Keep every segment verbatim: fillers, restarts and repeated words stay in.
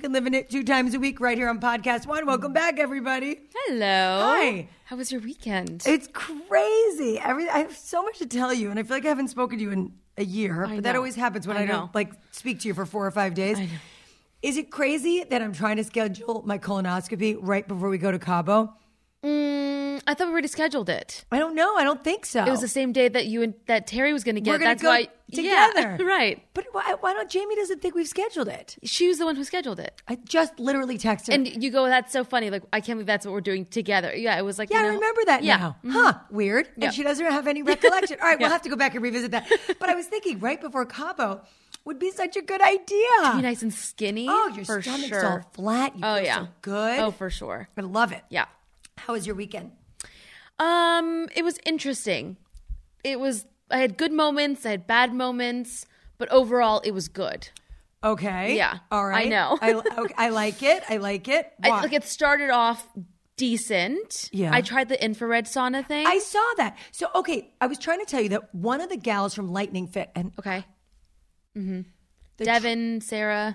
can live in it two times a week right here on Podcast One. Welcome back, everybody. Hello. Hi. How was your weekend? It's crazy. Every, I have so much to tell you, and I feel like I haven't spoken to you in a year, I but that know. always happens when I I, know. don't like speak to you for four or five days. I know. Is it crazy that I'm trying to schedule my colonoscopy right before we go to Cabo? Mm, I thought we already scheduled it. I don't know. I don't think so. It was the same day that you and that Terry was going to get. We're gonna That's go why together. Yeah, right. But why, why don't Jamie doesn't think we've scheduled it? She was the one who scheduled it. I just literally texted her. And you go, that's so funny. Like, I can't believe that's what we're doing together. Yeah, it was like, Yeah, you know, I remember that yeah. now. Mhm. Huh, weird. Yeah. And she doesn't have any recollection. All right, we'll Yeah. have to go back and revisit that. But I was thinking right before Cabo would be such a good idea. Be nice and skinny. Oh, your for stomach's sure. all flat. You Oh, feel yeah. so good. Oh, for sure. I love it. Yeah. How was your weekend? Um, it was interesting. It was, I had good moments, I had bad moments, but overall it was good. Okay. Yeah, All right. I know. I, okay, I like it. I like it. I, Why? like it started off decent. Yeah. I tried the infrared sauna thing. I saw that. So, okay, I was trying to tell you that one of the gals from Lightning Fit, and okay. Mm-hmm. the Devin, Sarah,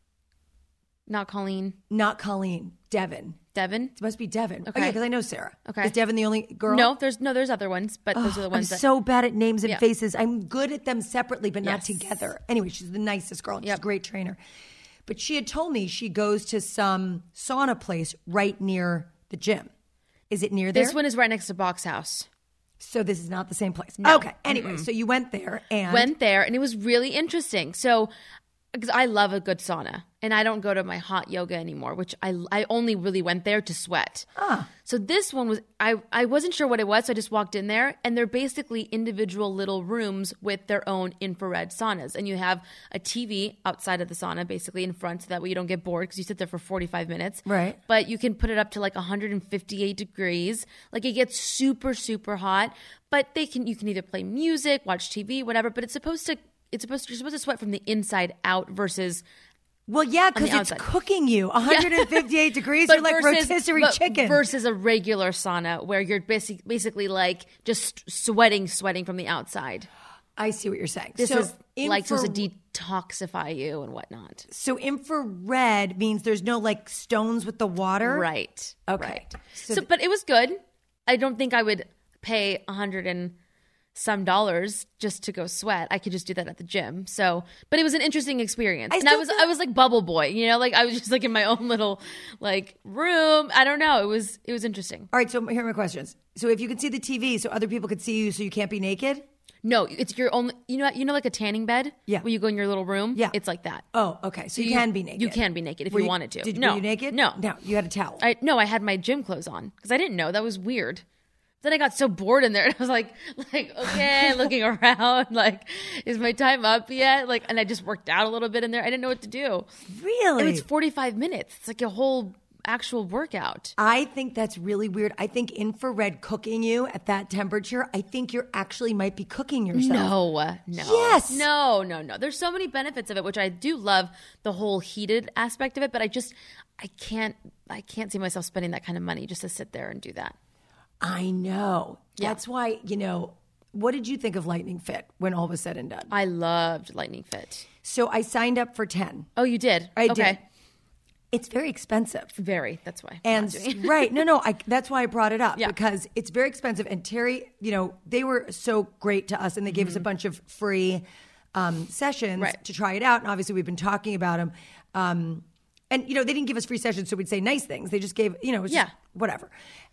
not Colleen. not Colleen, Devin. Devin? It must be Devin. Okay. Oh, yeah, because I know Sarah. Okay. Is Devin the only girl? No, there's no, there's other ones, but those are the I'm ones that. so bad at names and Yeah. faces. I'm good at them separately, but not Yes. together. Anyway, she's the nicest girl. And She's Yep. a great trainer. But she had told me she goes to some sauna place right near the gym. Is it near there? This one is right next to Box House. So this is not the same place. No. Okay. Anyway, so you went there and Went there and it was really interesting. So, because I love a good sauna and I don't go to my hot yoga anymore, which I, I only really went there to sweat. Ah. So this one was, I, I wasn't sure what it was. So I just walked in there and they're basically individual little rooms with their own infrared saunas. And you have a T V outside of the sauna, basically in front, so that way you don't get bored because you sit there for forty-five minutes. Right. But you can put it up to like one hundred fifty-eight degrees. Like it gets super, super hot. But they can, you can either play music, watch T V, whatever. But it's supposed to, it's supposed to, you're supposed to sweat from the inside out versus. well, yeah, because the it's outside. cooking you. one hundred fifty-eight degrees. But You're like versus- rotisserie but chicken. versus a regular sauna where you're basic, basically like just sweating, sweating from the outside. I see what you're saying. This so is like supposed to infra- detoxify you and whatnot. So infrared means there's no like stones with the water. Right. Okay. Right. So So, th- but it was good. I don't think I would pay a hundred and some dollars just to go sweat. I could just do that at the gym. So, but it was an interesting experience. I and I still was, feel- I was like bubble boy, you know, like I was just like in my own little like room. I don't know. It was, it was interesting. All right, so here are my questions. So if you can see the T V, so other people could see you, so you can't be naked. No, it's your only, you know, you know, like a tanning bed. Yeah. Where you go in your little room. Yeah. It's like that. Oh, okay. So you, can be naked. You can be naked if Were you, wanted to. Did no. were you naked? No. No. You had a towel. I no, I had my gym clothes on because I didn't know. That was weird. Then I got so bored in there, and I was like, like okay, looking around, like, is my time up yet? Like, and I just worked out a little bit in there. I didn't know what to do. Really? And it's forty-five minutes. It's like a whole actual workout. I think that's really weird. I think infrared cooking you at that temperature, I think you're actually might be cooking yourself. No, no. Yes. No, no, no. There's so many benefits of it, which I do love the whole heated aspect of it, but I just, I can't, I can't see myself spending that kind of money just to sit there and do that. I know. Yeah. That's why, you know, what did you think of Lightning Fit when all was said and done? I loved Lightning Fit. So I signed up for ten. Oh, you did? I okay. did. It's very expensive. Very. That's why. I'm And not doing it. right, no, no, I, that's why I brought it up Yeah. because it's very expensive. And Terry, you know, they were so great to us, and they gave us a bunch of free um, sessions Mm-hmm. Right. to try it out. And obviously, we've been talking about them. Um, and you know, they didn't give us free sessions, so we'd say nice things. They just gave, you know, it was just Yeah. whatever.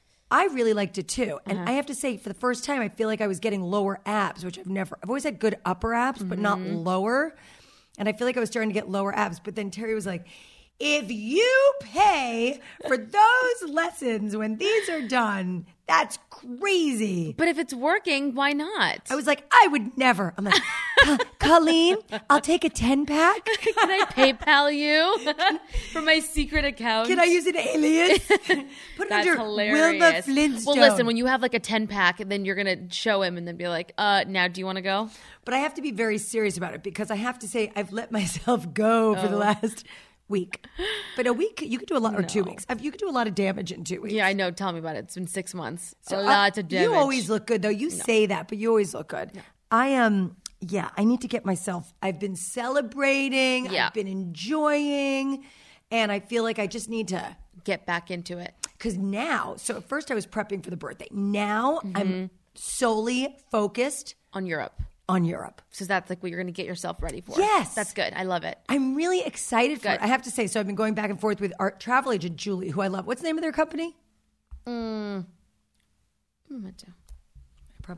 I really liked it too, and Uh-huh. I have to say, for the first time, I feel like I was getting lower abs, which I've never. I've always had good upper abs, but not Mm-hmm. lower. And I feel like I was starting to get lower abs. But then Terry was like, if you pay for those lessons when these are done, that's crazy. But if it's working, why not? I was like, I would never. I'm like, "Co- Colleen, I'll take a ten pack. Can I PayPal you for my secret account? Can I use an alias? Put it That's under hilarious. Wilma Flintstone. Well, listen, when you have like a ten pack, and then you're gonna show him, and then be like, "Uh, now do you want to go?" But I have to be very serious about it because I have to say I've let myself go for the Oh. last week. But a week, you could do a lot, or two No. weeks. You could do a lot of damage in two weeks. Yeah, I know. Tell me about it. It's been six months. So, a uh, lot of damage. You always look good, though. You say that, but you always look good. I am, um, yeah, I need to get myself, I've been celebrating, Yeah. I've been enjoying, And I feel like I just need to get back into it. Because now, so at first I was prepping for the birthday. Now Mm-hmm. I'm solely focused On Europe. on Europe. So that's like what you're going to get yourself ready for. Yes. That's good. I love it. I'm really excited for Good. it. I have to say, so I've been going back and forth with our travel agent, Julie, who I love. What's the name of their company? Mm. I'm gonna do- Probably.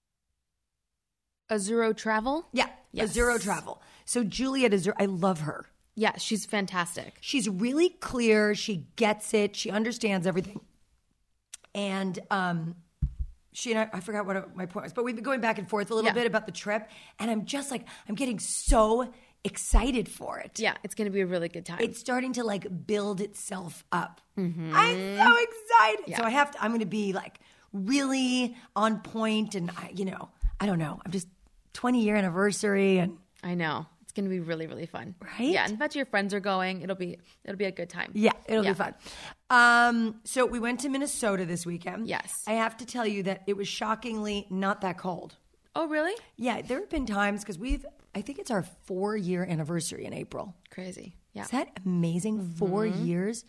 Azuro Travel? Yeah, Yes. Azuro Travel. So Julie at Azuro, I love her. Yeah, she's fantastic. She's really clear. She gets it. She understands everything. And um, she and I, I forgot what my point was, but we've been going back and forth a little Yeah. bit about the trip. And I'm just like, I'm getting so excited for it. Yeah, it's going to be a really good time. It's starting to like build itself up. I'm so excited. So I have to, I'm going to be like really on point. And I, you know, I don't know. I'm just twenty year anniversary and I know. It's going to be really, really fun. Right? Yeah, and if your friends are going, it'll be it'll be a good time. yeah, it'll Yeah. be fun. Um, so we went to Minnesota this weekend. Yes. I have to tell you that it was shockingly not that cold. Oh, really? Yeah, there have been times because we've, I think it's our four year anniversary in April. Crazy. Yeah. Is that amazing? Four years.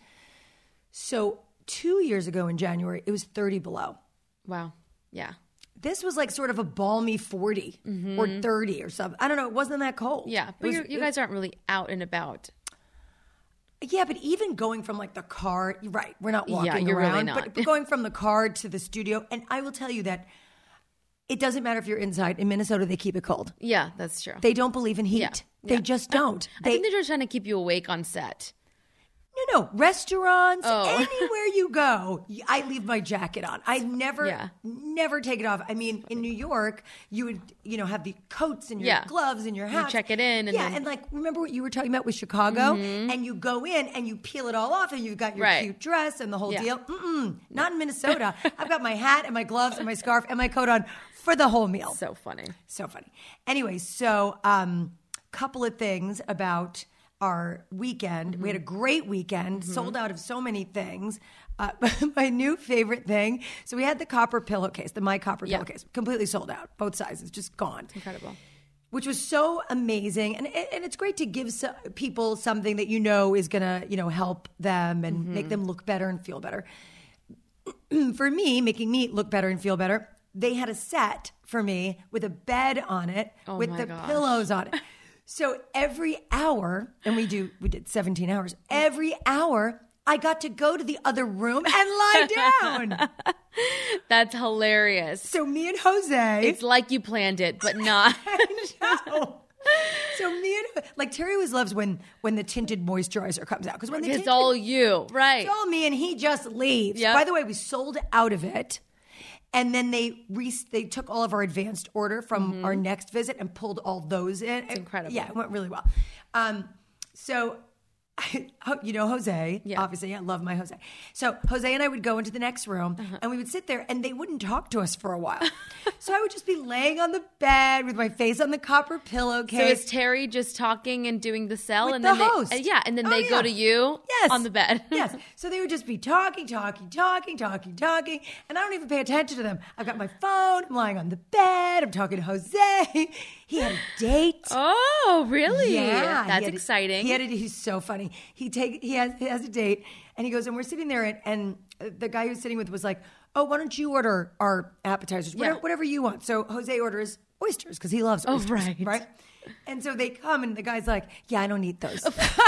So two years ago in January, it was thirty below. Wow. Yeah. This was like sort of a balmy forty or thirty or something. I don't know. It wasn't that cold. Yeah, It but was- you're, you guys aren't really out and about. Yeah, but even going from like the car, you're right? We're not walking Yeah, you're really around, not. But, but going from the car to the studio, and I will tell you that it doesn't matter if you're inside. In Minnesota, they keep it cold. Yeah, that's true. They don't believe in heat. Yeah, They yeah. just don't. I They, think they're just trying to keep you awake on set. no, no, restaurants, Oh. anywhere you go, I leave my jacket on. I never, Yeah. never take it off. I mean, in New York, you would, you know, have the coats and your Yeah. gloves and your hats. check it in and yeah, then- and like, remember what you were talking about with Chicago? And you go in and you peel it all off and you've got your Right. cute dress and the whole Yeah. deal. Mm-mm, not in Minnesota. I've got my hat and my gloves and my scarf and my coat on for the whole meal. So funny. So funny. Anyway, so um, couple of things about our weekend. We had a great weekend, sold out of so many things. Uh, my new favorite thing. So we had the copper pillowcase, the My Copper Yeah. pillowcase, completely sold out, both sizes, just gone. Incredible. Which was so amazing, and and it's great to give so, people something that you know is gonna you know help them and Mm-hmm. make them look better and feel better. For me, making me look better and feel better, they had a set for me with a bed on it, Oh with my the gosh. pillows on it. So every hour, and we do we did seventeen hours. Every hour, I got to go to the other room and lie down. That's hilarious. So me and Jose, It's like you planned it, but not. I know. So me and like Terry always loves when when the tinted moisturizer comes out because when the It's tinted, all you, right? it's all me and he just leaves. Yep. By the way, we sold out of it, and then they re- they took all of our advanced order from our next visit and pulled all those in. It's incredible. Yeah, it went really well. Um, so. You know Jose, Yeah. obviously. I love my Jose. So Jose and I would go into the next room, Uh-huh. and we would sit there, and they wouldn't talk to us for a while. So I would just be laying on the bed with my face on the copper So pillowcase. is Terry just talking and doing the cell, With and the then host. they, uh, yeah, and then Oh, they yeah. go to you Yes. on the bed. Yes. So they would just be talking, talking, talking, talking, talking, and I don't even pay attention to them. I've got my phone, I'm lying on the bed, I'm talking to Jose. He had a date. Oh, really? Yeah, That's he had a- exciting. He had a, he's so funny. He take he has he has a date, and he goes, and we're sitting there, and, and the guy he was sitting with was like, "Oh, why don't you order our appetizers? Whatever, Yeah. whatever you want." So Jose orders oysters because he loves Oh, oysters, right. right? And so they come, and the guy's like, "Yeah, I don't eat those."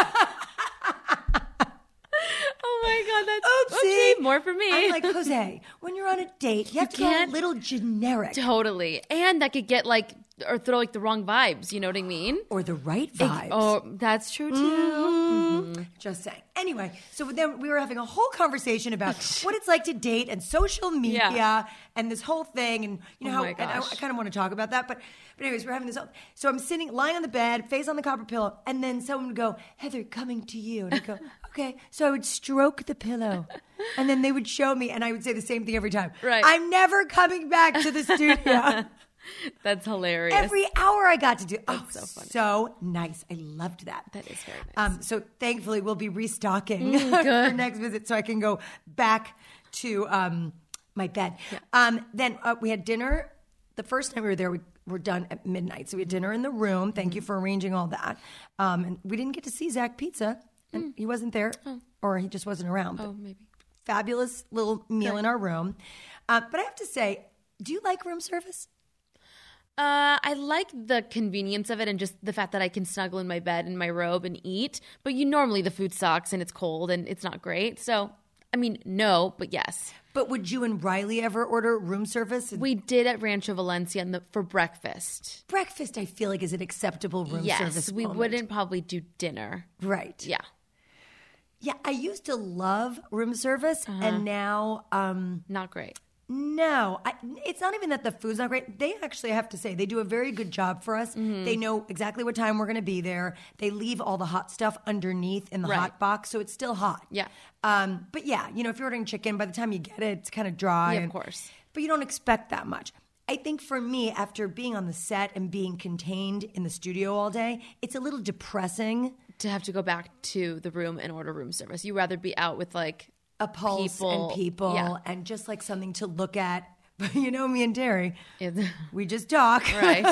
Oh my god, that's Oopsie. oopsie, more for me. I'm like, Jose, when you're on a date, you have to go a can't- little generic Totally, and that could get like or throw like the wrong vibes. You know what I mean? or the right vibes. Oh, that's true too. Mm-hmm. Just saying. Anyway, so then we were having a whole conversation about what it's like to date and social media Yeah. and this whole thing, and you know Oh how my and I, I gosh. kind of want to talk about that, but but anyways, we're having this. So I'm sitting, lying on the bed, face on the copper pillow, and then someone would go, "Heather, coming to you," and I go, "Okay." So I would stroke the pillow, and then they would show me, and I would say the same thing every time. Right. I'm never coming back to the studio. That's hilarious. Every hour I got to do. Oh, so funny. so nice. I loved that. That is very nice. Um, so thankfully, we'll be restocking Mm, for next visit, so I can go back to um, my bed. Um, then uh, we had dinner. The first time we were there, we were done at midnight. So we had dinner in the room. Thank you for arranging all that. Um, and we didn't get to see Zach Pizza. and Mm. he wasn't there, Oh. or he just wasn't around. But Oh, maybe. fabulous little meal Great. in our room. Uh, but I have to say, do you like room service? Uh, I like the convenience of it and just the fact that I can snuggle in my bed in my robe and eat. But you normally the food sucks and it's cold and it's not great. So, I mean, no, but yes. But would you and Riley ever order room service? We did at Rancho Valencia in the, for breakfast. Breakfast, I feel like, is an acceptable room Yes, service. we moment. wouldn't probably do dinner. Right. Yeah. Yeah, I used to love room service, Uh-huh. and now, um, Not great. no. I, it's not even that the food's not great. They actually, I have to say, they do a very good job for us. Mm-hmm. They know exactly what time we're going to be there. They leave all the hot stuff underneath in the Right. hot box, so it's still hot. Yeah. Um, but yeah, you know, if you're ordering chicken, by the time you get it, it's kind of dry. Yeah, of and- course. But you don't expect that much. I think for me, after being on the set and being contained in the studio all day, it's a little depressing. To have to go back to the room and order room service. You rather be out with like A pulse people. and people Yeah. and just like something to look at. But you know me and Terry, It's- we just talk. right.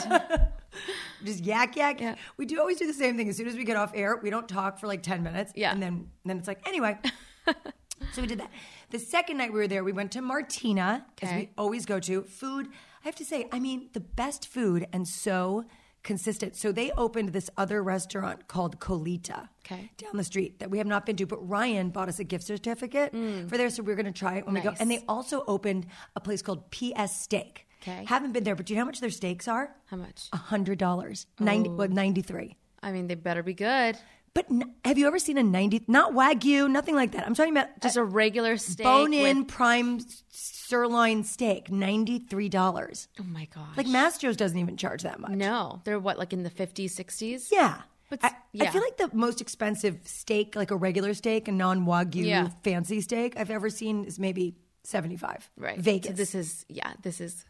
Just yak, yak. Yeah. We do always do the same thing. As soon as we get off air, we don't talk for like ten minutes. Yeah. And then, then it's like, anyway. So we did that. The second night we were there, we went to Martina, as Okay. we always go to. Food, I have to say, I mean, the best food and so consistent. So they opened this other restaurant called Colita Okay. down the street that we have not been to, but Ryan bought us a gift certificate for there, so we're going to try it when we go. Nice. And they also opened a place called P S Steak. Okay. Haven't been there, but do you know how much their steaks are? How much? A hundred dollars, ninety, Oh. well, ninety-three. I mean, they better be good. But n- have you ever seen a ninety? Not Wagyu, nothing like that. I'm talking about Just a regular steak. bone-in with- prime s- sirloin steak, ninety-three dollars. Oh my gosh. Like Mastro's doesn't even charge that much. No, they're what, like in the fifties, sixties? Yeah. But I, s- I yeah. feel like the most expensive steak, like a regular steak, a non-Wagyu Yeah. fancy steak I've ever seen is maybe seventy-five. Right. Vegas. So this is, yeah, this is,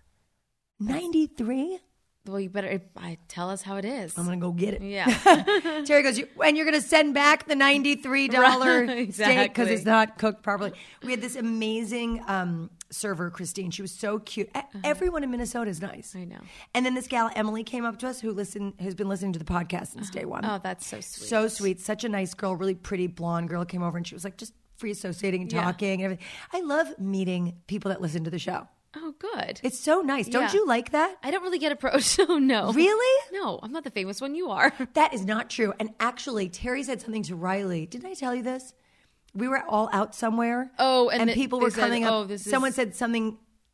ninety-three? well, you better I, tell us how it is. I'm going to go get it. Yeah. Terry goes, you, and you're going to send back the ninety-three dollars Right, steak because exactly. it's not cooked properly. We had this amazing um, server, Christine. She was so cute. E- Everyone in Minnesota is nice. Uh-huh. I know. And then this gal, Emily, came up to us who listen, who's been listening to the podcast since day one. Oh, that's so sweet. So sweet. Such a nice girl, really pretty blonde girl came over and she was like just free associating and Yeah. talking and everything. I love meeting people that listen to the show. Oh, good. It's so nice. Don't Yeah. you like that? I don't really get approached, so no. Really? No, I'm not the famous one. You are. That is not true. And actually, Terry said something to Riley. Didn't I tell you this? We were all out somewhere. Oh, and the- people they were said, coming up. "Oh, this is-" Someone said something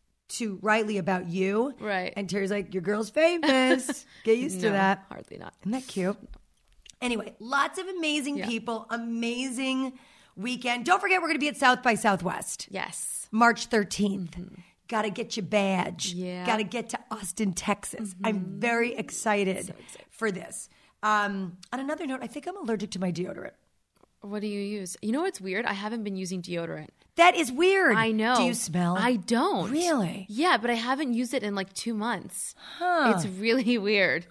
to Riley about you. Right. And Terry's like, your girl's famous. Get used to No, that. hardly not. Isn't that cute? Anyway, lots of amazing Yeah. people, amazing weekend. Don't forget, we're going to be at South by Southwest, Yes. March thirteenth. Got to get your badge. Yeah. Got to get to Austin, Texas. I'm very excited, excited. for this. Um, on another note, I think I'm allergic to my deodorant. What do you use? You know what's weird? I haven't been using deodorant. That is weird. I know. Do you smell? I don't. Really? Yeah, but I haven't used it in like two months. Huh. It's really weird.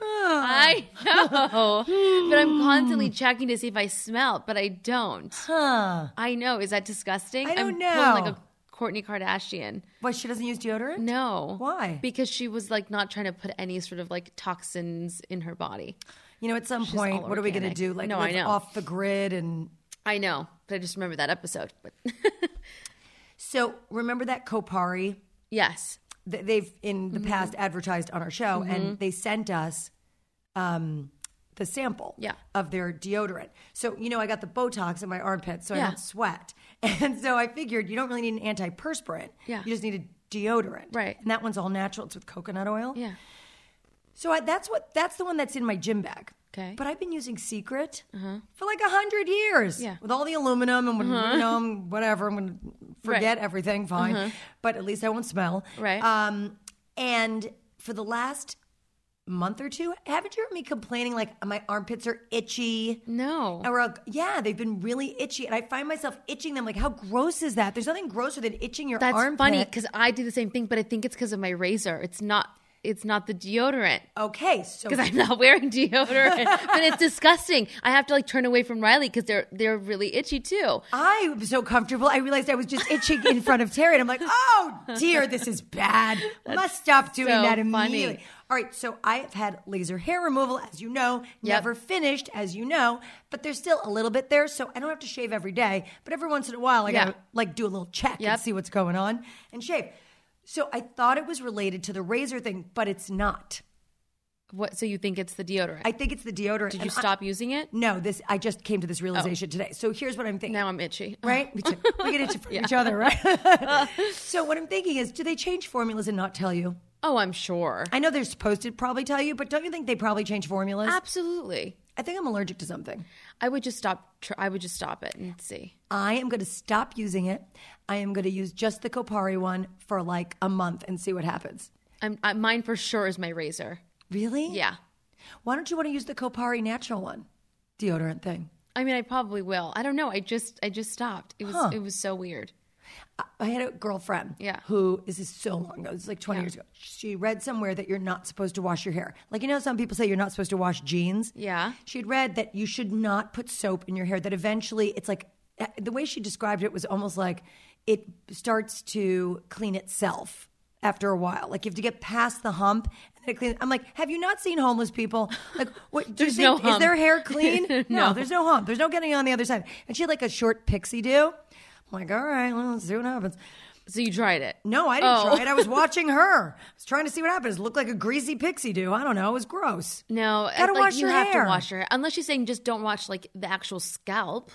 I know. But I'm constantly checking to see if I smell, but I don't. Huh. I know. Is that disgusting? I don't I'm know. pulling like a Kourtney Kardashian. What, she doesn't use deodorant? No. Why? Because she was like not trying to put any sort of like toxins in her body. You know, at some She's point, all what are we going to organic. do? Like, No, I live know. off the grid and... I know, but I just remember that episode. But So, remember that Kopari? yes. Th- They've, in Mm-hmm. the past, advertised on our show, and they sent us um, the sample Yeah. of their deodorant. So, you know, I got the Botox in my armpits, so I Yeah. don't sweat. And so I figured you don't really need an antiperspirant. Yeah. You just need a deodorant. Right. And that one's all natural. It's with coconut oil. Yeah. So I, that's what that's the one that's in my gym bag. Okay. But I've been using Secret for like a hundred years. Yeah. With all the aluminum and when, you know, whatever, I'm going to forget Right. everything. Fine. But at least I won't smell. Right. Um, and for the last month or two, haven't you heard me complaining like my armpits are itchy? No. Or uh, yeah, they've been really itchy, and I find myself itching them. Like, how gross is that? There's nothing grosser than itching your That's armpit. funny because I do the same thing, but I think it's because of my razor. It's not it's not the deodorant. Okay, so Because I'm not wearing deodorant, but it's disgusting. I have to like turn away from Riley because they're they're really itchy too. I was so comfortable. I realized I was just itching in front of Terry, and I'm like, oh dear, this is bad. Must stop doing so that funny. immediately. All right, so I have had laser hair removal, as you know, never finished, as you know, but there's still a little bit there, so I don't have to shave every day. But every once in a while, I Yeah. gotta like do a little check Yep. and see what's going on and shave. So I thought it was related to the razor thing, but it's not. What? So you think it's the deodorant? I think it's the deodorant. Did you And I- stop using it? No, this I just came to this realization today. So here's what I'm thinking. Now I'm itchy. Right? We t- we get itchy from each other, right? So what I'm thinking is, do they change formulas and not tell you? Oh, I'm sure. I know they're supposed to probably tell you, but don't you think they probably change formulas? Absolutely. I think I'm allergic to something. I would just stop. Tr- I would just stop it and see. I am going to stop using it. I am going to use just the Kopari one for like a month and see what happens. I'm, I, mine for sure is my razor. Really? Yeah. Why don't you want to use the Kopari natural one? Deodorant thing. I mean, I probably will. I don't know. I just, I just stopped. It was, Huh. it was so weird. I had a girlfriend Yeah. who, this is so long ago, this is like twenty Yeah. years ago. She read somewhere that you're not supposed to wash your hair. Like, you know, some people say you're not supposed to wash jeans. Yeah. She had read that you should not put soap in your hair, that eventually it's like, the way she described it was almost like it starts to clean itself after a while. Like, you have to get past the hump. And it cleans. I'm like, have you not seen homeless people? Like, what, do you There's think, no is hump. their hair clean? no, No. there's no hump. There's no getting on the other side. And she had like a short pixie do. I'm like, all right, well, let's see what happens. So you tried it? No, I didn't Oh. try it. I was watching her. I was trying to see what happens. It looked like a greasy pixie do. I don't know. It was gross. No. Gotta like, wash you your have hair. to wash your hair. Unless you're saying just don't wash like the actual scalp.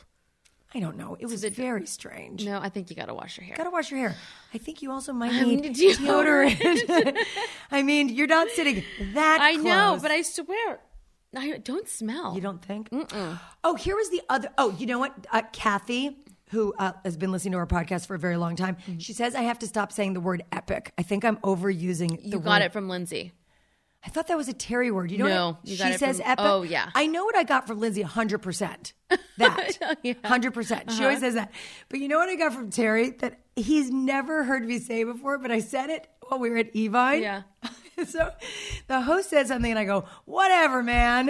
I don't know. It was very strange. No, I think you got to wash your hair. Gotta wash your hair. I think you also might I need need deodorant. I mean, you're not sitting that I close. know, but I swear, I don't smell. You don't think? Mm-mm. Oh, here was the other. Oh, you know what? Uh, Kathy, who uh, has been listening to our podcast for a very long time, Mm-hmm. she says I have to stop saying the word epic. I think I'm overusing the You word. got it from Lindsay. I thought that was a Terry word. You know No, what? I- you she got it says from- epic. oh, yeah. I know what I got from Lindsay one hundred percent. That. Yeah. one hundred percent. She always says that. But you know what I got from Terry that he's never heard me say before, but I said it while we were at Evine. Yeah. So the host said something and I go, whatever, man.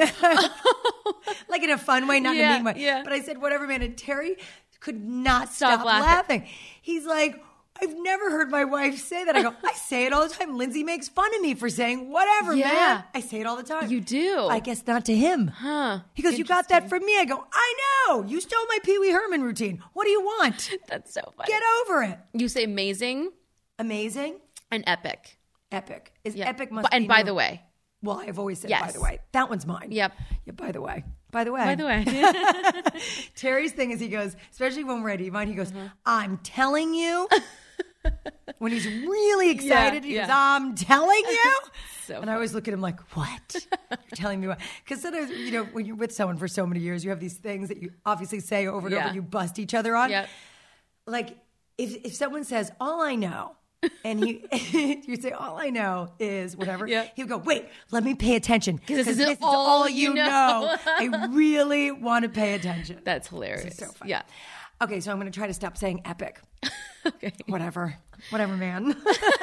Like in a fun way, not in Yeah, a mean way. yeah. But I said, whatever, man. And Terry could not Stop stop, laughing. laughing. He's like, I've never heard my wife say that. I go, I say it all the time. Lindsay makes fun of me for saying whatever, Yeah. man. I say it all the time. You do. I guess not to him. Huh. He goes, you got that from me. I go, I know. You stole my Pee Wee Herman routine. What do you want? That's so funny. Get over it. You say amazing Amazing. and epic. Epic. Is Yeah. epic must B- and be by no- the way. Well, I've always said, Yes. by the way. That one's mine. Yep. Yeah, by the way. By the way. By the way. Terry's thing is he goes, especially when we're at Evine, he goes, Mm-hmm. I'm telling you. When he's really excited, he yeah. goes, I'm telling you. So and I always look at him like, what? You're telling me what? Because sometimes, you know, when you're with someone for so many years, you have these things that you obviously say over and Yeah. over and you bust each other on. Yep. Like, if, if someone says, all I know, and he, you say, all I know is whatever, Yeah. he would go, wait, let me pay attention. this is this all you know." I really want to pay attention. That's hilarious. so funny. Yeah. Okay, so I'm going to try to stop saying epic. Okay. Whatever. Whatever, man.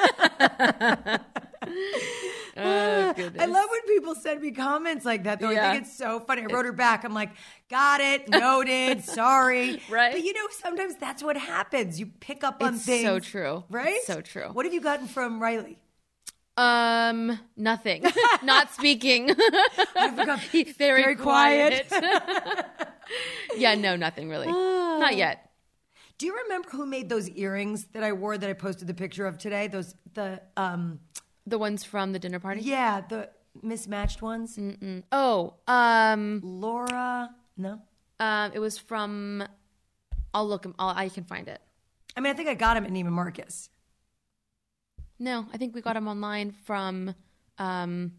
Oh, goodness. I love when people send me comments like that, though. I Yeah. think it's so funny. I wrote her back. I'm like, got it, noted, sorry. Right. But you know, sometimes that's what happens. You pick up on It's things. so true. Right? It's so true. What have you gotten from Riley? Um, nothing. Not speaking. I've become He's very, very quiet. quiet. Yeah, no, nothing really. Not yet. Do you remember who made those earrings that I wore that I posted the picture of today? Those, the, um, The ones from the dinner party? yeah, the mismatched ones? Mm-mm. Oh, um, Laura? No? um, it was from, I'll look, I'll, I can find it. I mean, I think I got him at Neiman Marcus. No, I think we got them online from, um,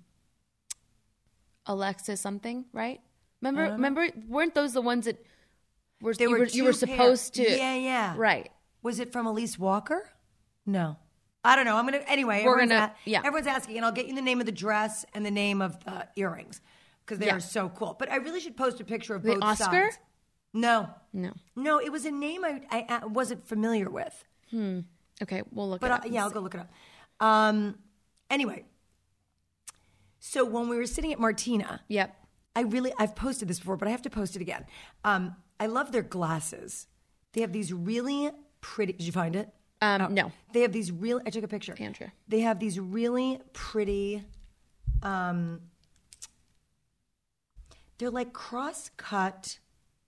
Alexis something, right? Remember, remember, weren't those the ones that were, They you were were, you were two pair- supposed to, Yeah, yeah. right. Was it from Elise Walker? No. I don't know. I'm going to, anyway, We're everyone's, gonna- a- yeah. everyone's asking, and I'll get you the name of the dress and the name of the earrings because they Yeah. are so cool. But I really should post a picture of The both Oscar? sides. No. No. No, it was a name I, I, I wasn't familiar with. Okay, we'll look But it I, up. yeah, I'll go look it up. Um, anyway, So when we were sitting at Martina, Yep. I really, I've posted this before, but I have to post it again. Um, I love their glasses. They have these really pretty, did you find it? Um, Oh. No. They have these really, I took a picture. Andrea. They have these really pretty, um, they're like cross-cut.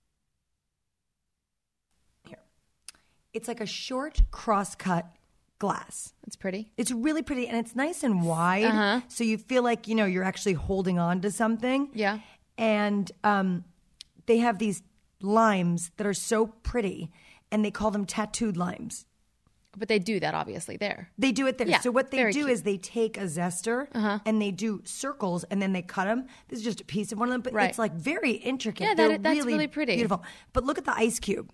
Here. It's like a short cross-cut glass. It's pretty. It's really pretty and it's nice and wide. Uh-huh. So you feel like, you know, you're actually holding on to something. Yeah. And um, they have these limes that are so pretty and they call them tattooed limes. But they do that obviously there. They do it there. Yeah, So what they very do cute. Uh-huh. is they take a zester and they do circles and then they cut them. This is just a piece of one of them, but Right. it's like very intricate. Yeah, that- They're that's really pretty. Beautiful. But look at the ice cube.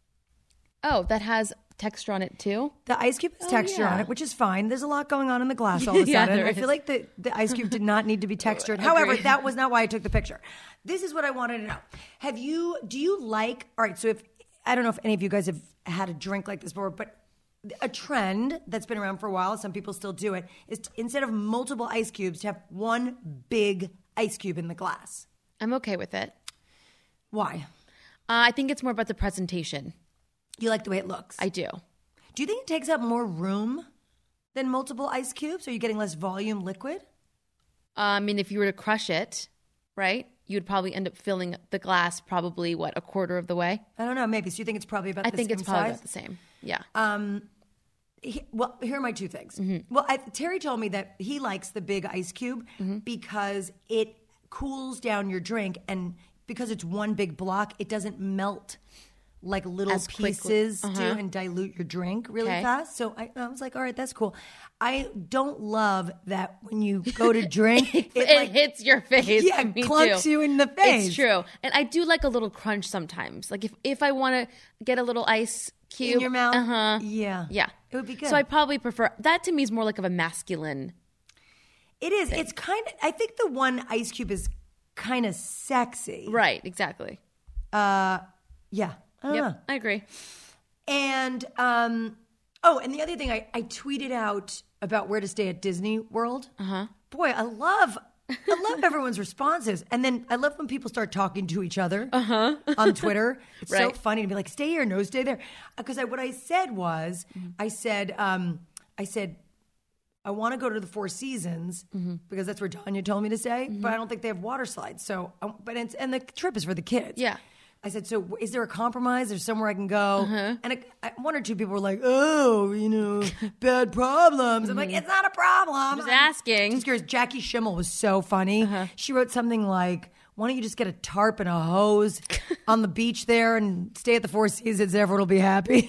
Oh, that has texture on it too? The ice cube has Oh, texture on yeah. it, which is fine. There's a lot going on in the glass all of a Yeah, sudden. there I is. feel like the, the ice cube did not need to be textured. Agreed. However, that was not why I took the picture. This is what I wanted to know. Have you, do you like, all right, so if, I don't know if any of you guys have had a drink like this before, but a trend that's been around for a while, some people still do it, is to, instead of multiple ice cubes, to have one big ice cube in the glass. I'm okay with it. Why? Uh, I think it's more about the presentation. You like the way it looks. I do. Do you think it takes up more room than multiple ice cubes? Are you getting less volume liquid? Uh, I mean, if you were to crush it, right, you would probably end up filling the glass probably, what, a quarter of the way? I don't know. Maybe. So you think it's probably about I the think same it's probably size? about the same. Yeah. Um, he, well, here are my two things. Mm-hmm. Well, I, Terry told me that he likes the big ice cube Mm-hmm. because it cools down your drink, and because it's one big block, it doesn't melt like little As quickly. pieces Uh-huh. do and dilute your drink really Okay. fast. So I, I was like, all right, that's cool. I don't love that when you go to drink, it, it like, hits your face. yeah, Me clunks too. you in the face. It's true. And I do like a little crunch sometimes. Like if, if I want to get a little ice cube. in your mouth. Uh-huh. Yeah. Yeah. It would be good. So I probably prefer, that to me is more like of a masculine. It is. It's kind of, I think the one ice cube is kind of sexy. Right, exactly. Uh, yeah. I don't Yep, know. I agree. And, um, oh, and the other thing, I, I tweeted out about where to stay at Disney World. Uh-huh. Boy, I love, I love everyone's responses. And then I love when people start talking to each other uh-huh. on Twitter. It's so Right. funny to be like, stay here, no, stay there. Because I, what I said was, I said, um, I said, I want to go to the Four Seasons because that's where Tanya told me to stay, but I don't think they have water slides. So, um, but it's, and the trip is for the kids. Yeah. I said, so is there a compromise? There's somewhere I can go? And a, I, one or two people were like, oh, you know, bad problems. I'm like, it's not a problem. Just I'm asking. Just curious. Jackie Schimmel was so funny. She wrote something like, why don't you just get a tarp and a hose on the beach there and stay at the Four Seasons? Everyone will be happy.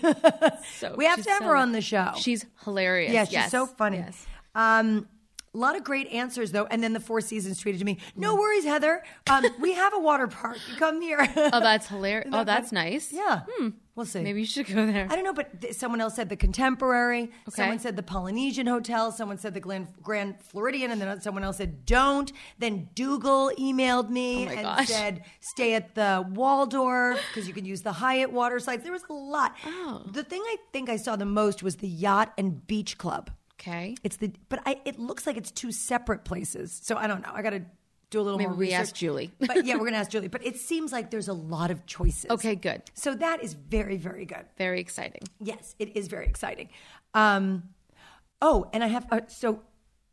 So we have she's to have so- her on the show. She's hilarious. Yeah, she's Yes. so funny. Yes. Um, a lot of great answers, though. And then the Four Seasons tweeted to me, no worries, Heather. Um, we have a water park. You come here. Oh, that's hilarious. Isn't that Oh, that's funny? nice. Yeah. We'll see. Maybe you should go there. I don't know, but th- someone else said the Contemporary. Okay. Someone said the Polynesian Hotel. Someone said the Glen- Grand Floridian. And then someone else said don't. Then Dougal emailed me Oh my and gosh. said stay at the Waldorf because you can use the Hyatt water slides. There was a lot. Oh. The thing I think I saw the most was the Yacht and Beach Club. Okay. It's the, but I, it looks like it's two separate places. So I don't know. I got to do a little Maybe more we research. ask Julie. But yeah, we're going to ask Julie. But it seems like there's a lot of choices. Okay, good. So that is very, very good. Very exciting. Yes, it is very exciting. Um, oh, and I have, uh, so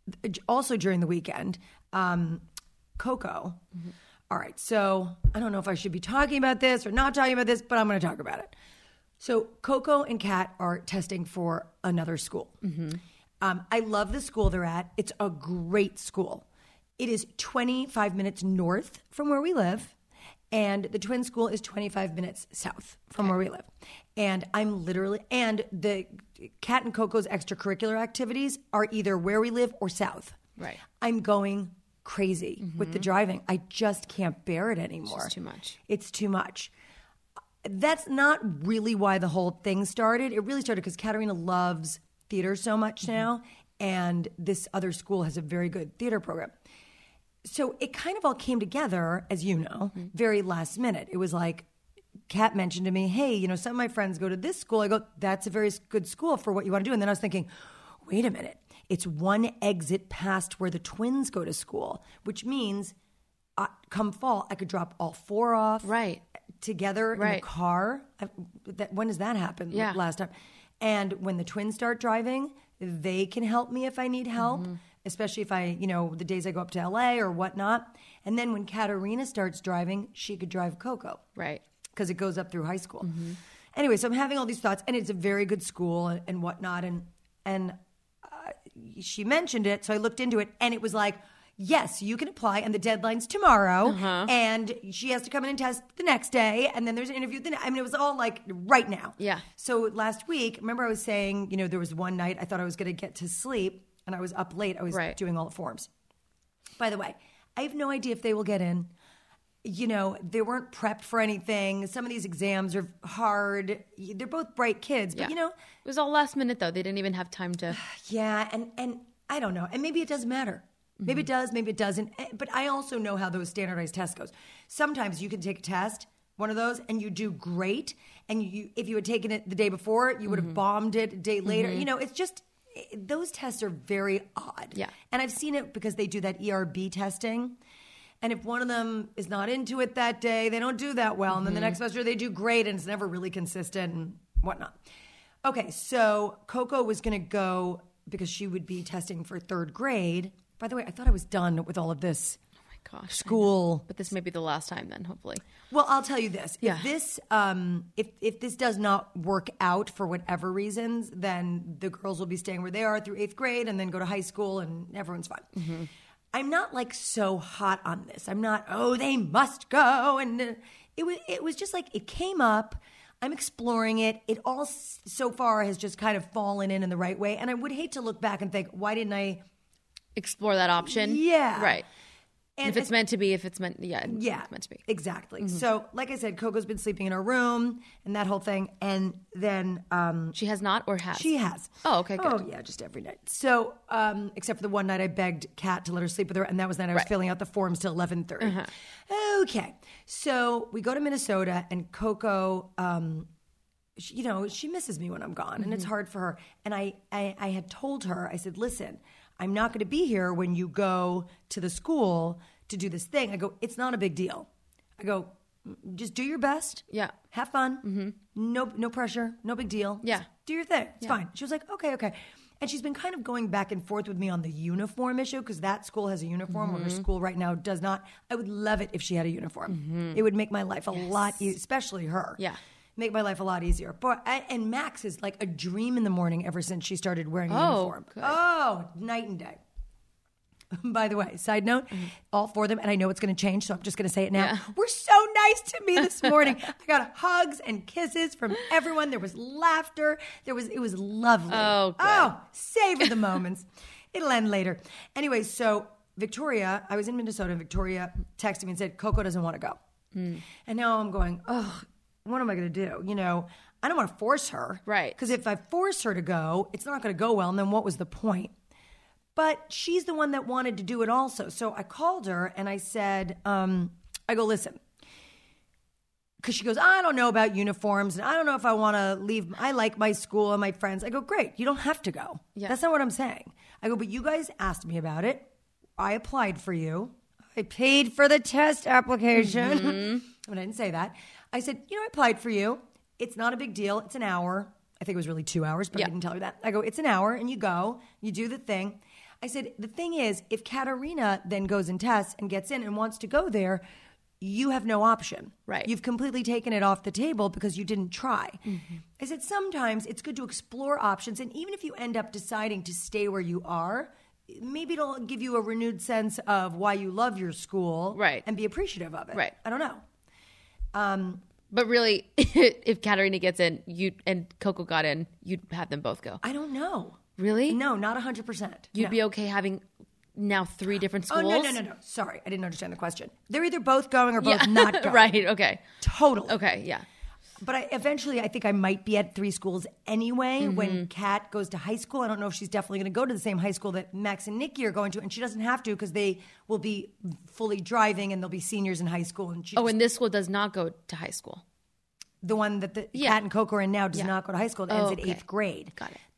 also during the weekend, um, Coco. Mm-hmm. All right. So I don't know if I should be talking about this or not talking about this, but I'm going to talk about it. So Coco and Kat are testing for another school. Mm-hmm. Um, I love the school they're at. It's a great school. It is twenty-five minutes north from where we live, and the twin school is twenty-five minutes south from where we live. And I'm literally, and the Kat and Coco's extracurricular activities are either where we live or south. Right. I'm going crazy with the driving. I just can't bear it anymore. just too much. It's too much. That's not really why the whole thing started. It really started because Katerina loves theater so much now, and this other school has a very good theater program. So it kind of all came together, as you know, very last minute. It was like, Kat mentioned to me, hey, you know, some of my friends go to this school. I go, that's a very good school for what you want to do. And then I was thinking, wait a minute. It's one exit past where the twins go to school, which means uh, come fall, I could drop all four off Right. together in Right. the car. I, that, when does that happen? Yeah. Last time. And when the twins start driving, they can help me if I need help, Mm-hmm. especially if I, you know, the days I go up to L A or whatnot. And then when Katerina starts driving, she could drive Coco Right. because it goes up through high school. Anyway, so I'm having all these thoughts, and it's a very good school and, and whatnot. And and uh, she mentioned it, so I looked into it, and it was like, yes, you can apply, and the deadline's tomorrow, Uh-huh. and she has to come in and test the next day, and then there's an interview. The ne- I mean, it was all like right now. Yeah. So last week, remember I was saying, you know, there was one night I thought I was going to get to sleep, and I was up late. I was Right. doing all the forms. By the way, I have no idea if they will get in. You know, they weren't prepped for anything. Some of these exams are hard. They're both bright kids, but Yeah. you know, It was all last minute though. They didn't even have time to. yeah, and and I don't know. And maybe it doesn't matter. Maybe it does, maybe it doesn't. Eh, But I also know how those standardized tests goes. Sometimes you can take a test, one of those, and you do great. And you, if you had taken it the day before, you would have bombed it a day later. You know, it's just eh, those tests are very odd. Yeah. And I've seen it because they do that E R B testing. And if one of them is not into it that day, they don't do that well. And then the next semester they do great, and it's never really consistent and whatnot. Okay, so Coco was going to go because she would be testing for third grade. By the way, I thought I was done with all of this Oh my gosh. I school. know. But this may be the last time then, hopefully. Well, I'll tell you this: Yeah. if this, um, if if this does not work out for whatever reasons, then the girls will be staying where they are through eighth grade, and then go to high school, and everyone's fine. Mm-hmm. I'm not like so hot on this. I'm not. Oh, they must go, and uh, it was. It was just like it came up. I'm exploring it. It all s- so far has just kind of fallen in in the right way, and I would hate to look back and think, why didn't I? Explore that option. Yeah. Right. And if it's it's- meant to be, if it's meant, yeah, Yeah, it's meant to be. exactly. So, like I said, Coco's been sleeping in her room and that whole thing, and then um, She has not or has? she has. Oh, okay, good. Oh, yeah, just every night. So, um, except for the one night I begged Kat to let her sleep with her, and that was the night I was Right. Uh-huh. filling out the forms till eleven thirty. Okay, so we go to Minnesota, and Coco, um, she, you know, she misses me when I'm gone, and it's Mm-hmm. hard for her. And I, I, I had told her, I said, listen, I'm not going to be here when you go to the school to do this thing. I go, it's not a big deal. I go, just do your best. Yeah. Have fun. Mm-hmm. No, no pressure. No big deal. Yeah. Just do your thing. It's Yeah. fine. She was like, okay, okay. And she's been kind of going back and forth with me on the uniform issue because that school has a uniform where her Mm-hmm. school right now does not. I would love it if she had a uniform. It would make my life a lot easier, especially her. Yeah. Make my life a lot easier. But I, and Max is like a dream in the morning ever since she started wearing a Oh, uniform. good. Oh, night and day. By the way, side note, all four of them, and I know it's going to change, so I'm just going to say it now. Mm-hmm. Yeah. Were so nice to me this morning. I got hugs and kisses from everyone. There was laughter. There was it was lovely. Oh, good. oh, savor the moments. It'll end later. Anyway, so Victoria, I was in Minnesota, and Victoria texted me and said, Coco doesn't want to go. Mm. And now I'm going, oh, what am I going to do? You know, I don't want to force her. Right. Because if I force her to go, it's not going to go well. And then what was the point? But she's the one that wanted to do it also. So I called her and I said, um, I go, listen. Because she goes, I don't know about uniforms and I don't know if I want to leave. I like my school and my friends. I go, great. You don't have to go. Yeah. That's not what I'm saying. I go, but you guys asked me about it. I applied for you. I paid for the test application. Mm-hmm. But I didn't say that. I said, you know, I applied for you. It's not a big deal. It's an hour. I think it was really two hours, but Yeah. I didn't tell her that. I go, it's an hour, and you go, you do the thing. I said, the thing is, if Katerina then goes and tests and gets in and wants to go there, you have no option. Right. You've completely taken it off the table because you didn't try. Mm-hmm. I said, sometimes it's good to explore options, and even if you end up deciding to stay where you are, maybe it'll give you a renewed sense of why you love your school, Right. and be appreciative of it. Right. I don't know. Um, But really, if Katerina gets in, you and Coco got in, you'd have them both go. I don't know. Really? No, not one hundred percent. You'd no. be okay having now three different schools? Oh, no, no, no, no. Sorry. I didn't understand the question. They're either both going or both Yeah. not going. Right, okay. Totally. Okay, yeah. But I, eventually, I think I might be at three schools anyway. Mm-hmm. When Kat goes to high school, I don't know if she's definitely going to go to the same high school that Max and Nikki are going to, and she doesn't have to because they will be fully driving and they'll be seniors in high school. And she Oh, just- and this school does not go to high school. the one that the Yeah. Kat and Coco are in now does Yeah. not go to high school. It Oh, ends at okay. eighth grade. Got it.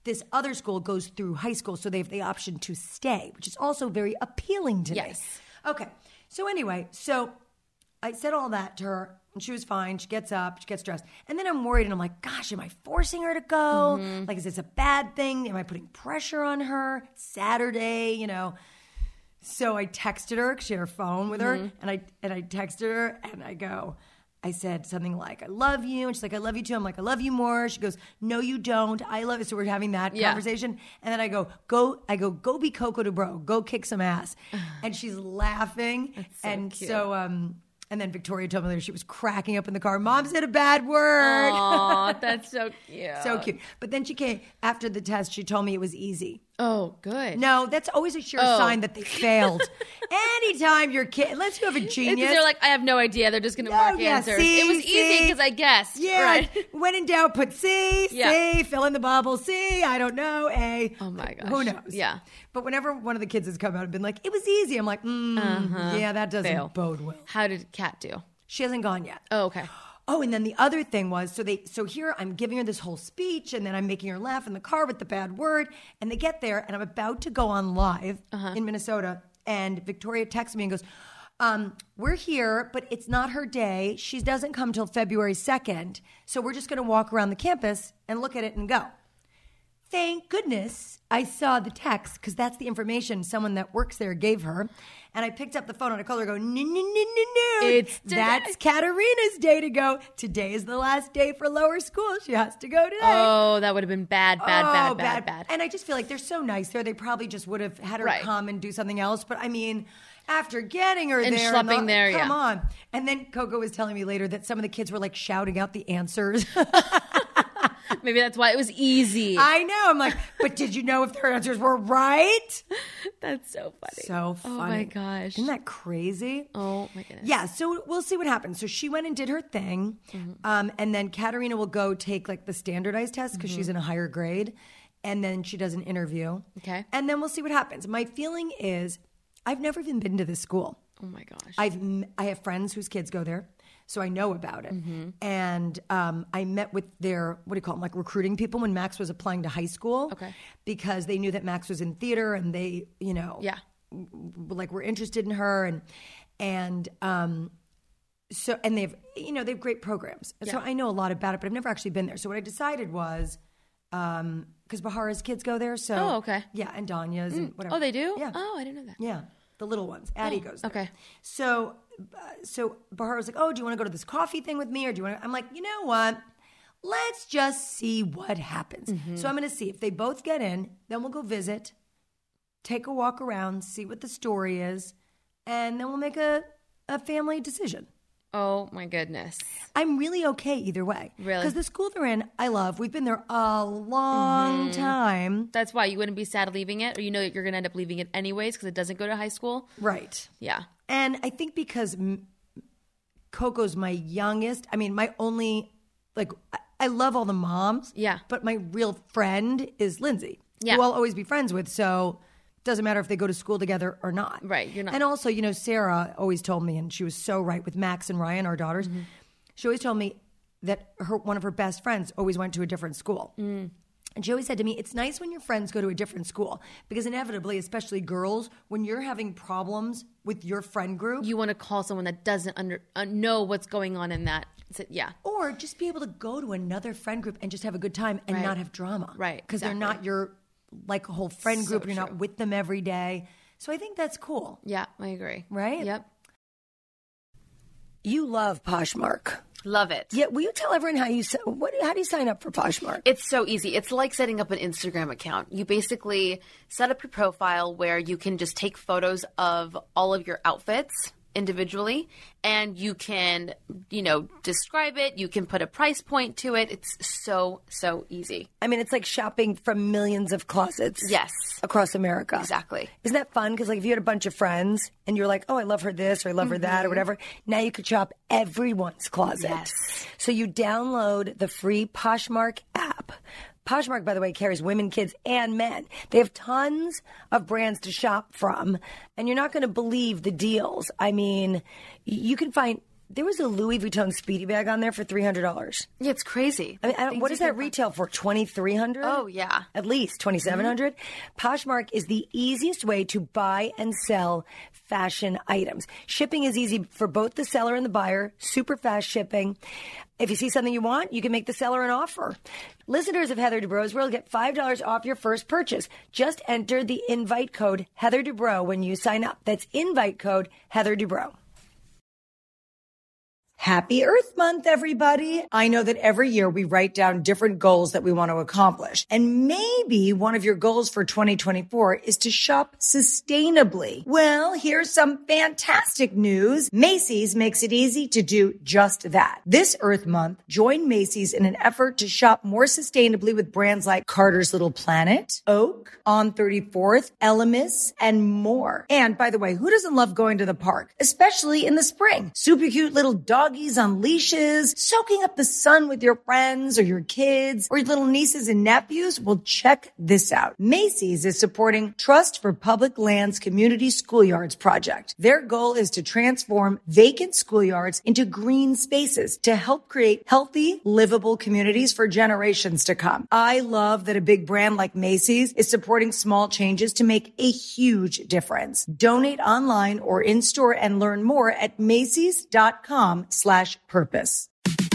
this other school goes through high school, so they have the option to stay, which is also very appealing to Yes. me. Okay. So anyway, so I said all that to her, and she was fine. She gets up, she gets dressed. And then I'm worried, and I'm like, gosh, am I forcing her to go? Mm-hmm. Like, is this a bad thing? Am I putting pressure on her? Saturday, you know. So I texted her, because she had her phone with her, Mm-hmm. and I and I texted her, and I go, I said something like, I love you. And she's like, I love you too. I'm like, I love you more. She goes, no, you don't. I love you. So we're having that Yeah. conversation. And then I go, go, I go, go be Coco de Bro. Go kick some ass. And she's laughing. so and cute. so, um, and then Victoria told me later she was cracking up in the car. Mom said a bad word. Aw, that's so cute. So cute. But then she came, after the test, she told me it was easy. Oh, good. No, that's always a sure Oh. sign that they failed. Anytime your kid, unless you have a It's- genius. they're like, I have no idea. They're just going to No, mark yeah, answers. see, it was easy see. because I guessed. Yeah, Right. when in doubt, put C, Yeah. C, fill in the bubble, C, I don't know, A. Oh, my gosh. Who knows? Yeah. But whenever one of the kids has come out and been like, it was easy, I'm like, mm, yeah, that doesn't Fail. bode well. How did Kat do? She hasn't gone yet. Oh, okay. Oh, and then the other thing was, so they, so here I'm giving her this whole speech, and then I'm making her laugh in the car with the bad word, and they get there, and I'm about to go on live in Minnesota, and Victoria texts me and goes, um, we're here, but it's not her day. She doesn't come till February second, so we're just going to walk around the campus and look at it and go. Thank goodness I saw the text, because that's the information someone that works there gave her. And I picked up the phone and I called her and go, no, no, no, no, no. It's today. That's Katarina's day to go. Today is the last day for lower school. She has to go today. Oh, that would have been bad, bad, Oh, bad, bad, bad. And I just feel like they're so nice there. They probably just would have had her Right. come and do something else. But I mean, after getting her And there. schlepping the- there, Come yeah. on. And then Coco was telling me later that some of the kids were like shouting out the answers. Maybe that's why it was easy. I know. I'm like, but did you know if their answers were right? That's so funny. So funny. Oh my gosh. Isn't that crazy? Oh my goodness. Yeah, so we'll see what happens. So she went and did her thing, um, and then Katarina will go take like the standardized test because she's in a higher grade, and then she does an interview. Okay. And then we'll see what happens. My feeling is, I've never even been to this school. Oh my gosh. I've m- I have friends whose kids go there, so I know about it. Mm-hmm. And um, I met with their, what do you call them, like recruiting people when Max was applying to high school. Okay. Because they knew that Max was in theater, and they, you know, Yeah. w- like were interested in her, and and um, so and they've you know they have great programs. So Yeah. I know a lot about it, but I've never actually been there. So what I decided was. Um, because Bahara's kids go there, so Oh, okay. yeah, and Danya's and whatever. Oh, they do? Yeah. Oh, I didn't know that. Yeah, the little ones. Addie goes there. okay. So, uh, so Bahar was like, "Oh, do you want to go to this coffee thing with me, or do you want?" to... I'm like, you know what? Let's just see what happens. So I'm going to see if they both get in. Then we'll go visit, take a walk around, see what the story is, and then we'll make a a family decision. Oh my goodness. I'm really okay either way. Really? Because the school they're in, I love. We've been there a long time. That's why you wouldn't be sad leaving it, or you know that you're going to end up leaving it anyways because it doesn't go to high school. Right. Yeah. And I think because m- Coco's my youngest, I mean, my only, like, I, I love all the moms. Yeah. But my real friend is Lindsay, Yeah. who I'll always be friends with. So it doesn't matter if they go to school together or not. Right, you're not- And also, you know, Sarah always told me, and she was so right with Max and Ryan, our daughters, Mm-hmm. she always told me that her one of her best friends always went to a different school. Mm. And she always said to me, it's nice when your friends go to a different school because inevitably, especially girls, when you're having problems with your friend group, You want to call someone that doesn't under uh, know what's going on in that. So, yeah. or just be able to go to another friend group and just have a good time and Right. not have drama. Right, Because they're exactly. not your like whole friend group So and you're true. not with them every day. So I think that's cool. Yeah, I agree. Right? Yep. You love Poshmark. Love it. Yeah, will you tell everyone how you si- what how do you sign up for Poshmark? It's so easy. It's like setting up an Instagram account. You basically set up your profile where you can just take photos of all of your outfits individually, and you can, you know, describe it. You can put a price point to it. It's so, so easy. I mean, it's like shopping from millions of closets. Yes. Across America. Exactly. Isn't that fun? Because like if you had a bunch of friends and you're like, oh, I love her this or I love her that or whatever, now you could shop everyone's closet. Yes. So you download the free Poshmark app. Poshmark, by the way, carries women, kids, and men. They have tons of brands to shop from, and you're not going to believe the deals. I mean, you can find There was a Louis Vuitton Speedy bag on there for three hundred dollars. Yeah, it's crazy. I mean, I don't, what does that retail for? twenty-three hundred dollars? Oh, yeah. At least twenty-seven hundred dollars? Mm-hmm. Poshmark is the easiest way to buy and sell fashion items. Shipping is easy for both the seller and the buyer. Super fast shipping. If you see something you want, you can make the seller an offer. Listeners of Heather Dubrow's World get five dollars off your first purchase. Just enter the invite code Heather Dubrow when you sign up. That's invite code Heather Dubrow. Happy Earth Month, everybody. I know that every year we write down different goals that we want to accomplish. And maybe one of your goals for twenty twenty-four is to shop sustainably. Well, here's some fantastic news. Macy's makes it easy to do just that. This Earth Month, join Macy's in an effort to shop more sustainably with brands like Carter's Little Planet, Oak, On thirty-fourth, Elemis, and more. And by the way, who doesn't love going to the park, especially in the spring? Super cute little dog on leashes, soaking up the sun with your friends or your kids or your little nieces and nephews. Well, check this out. Macy's is supporting Trust for Public Lands Community Schoolyards project. Their goal is to transform vacant schoolyards into green spaces to help create healthy, livable communities for generations to come. I love that a big brand like Macy's is supporting small changes to make a huge difference. Donate online or in store and learn more at Macy's.com slash purpose.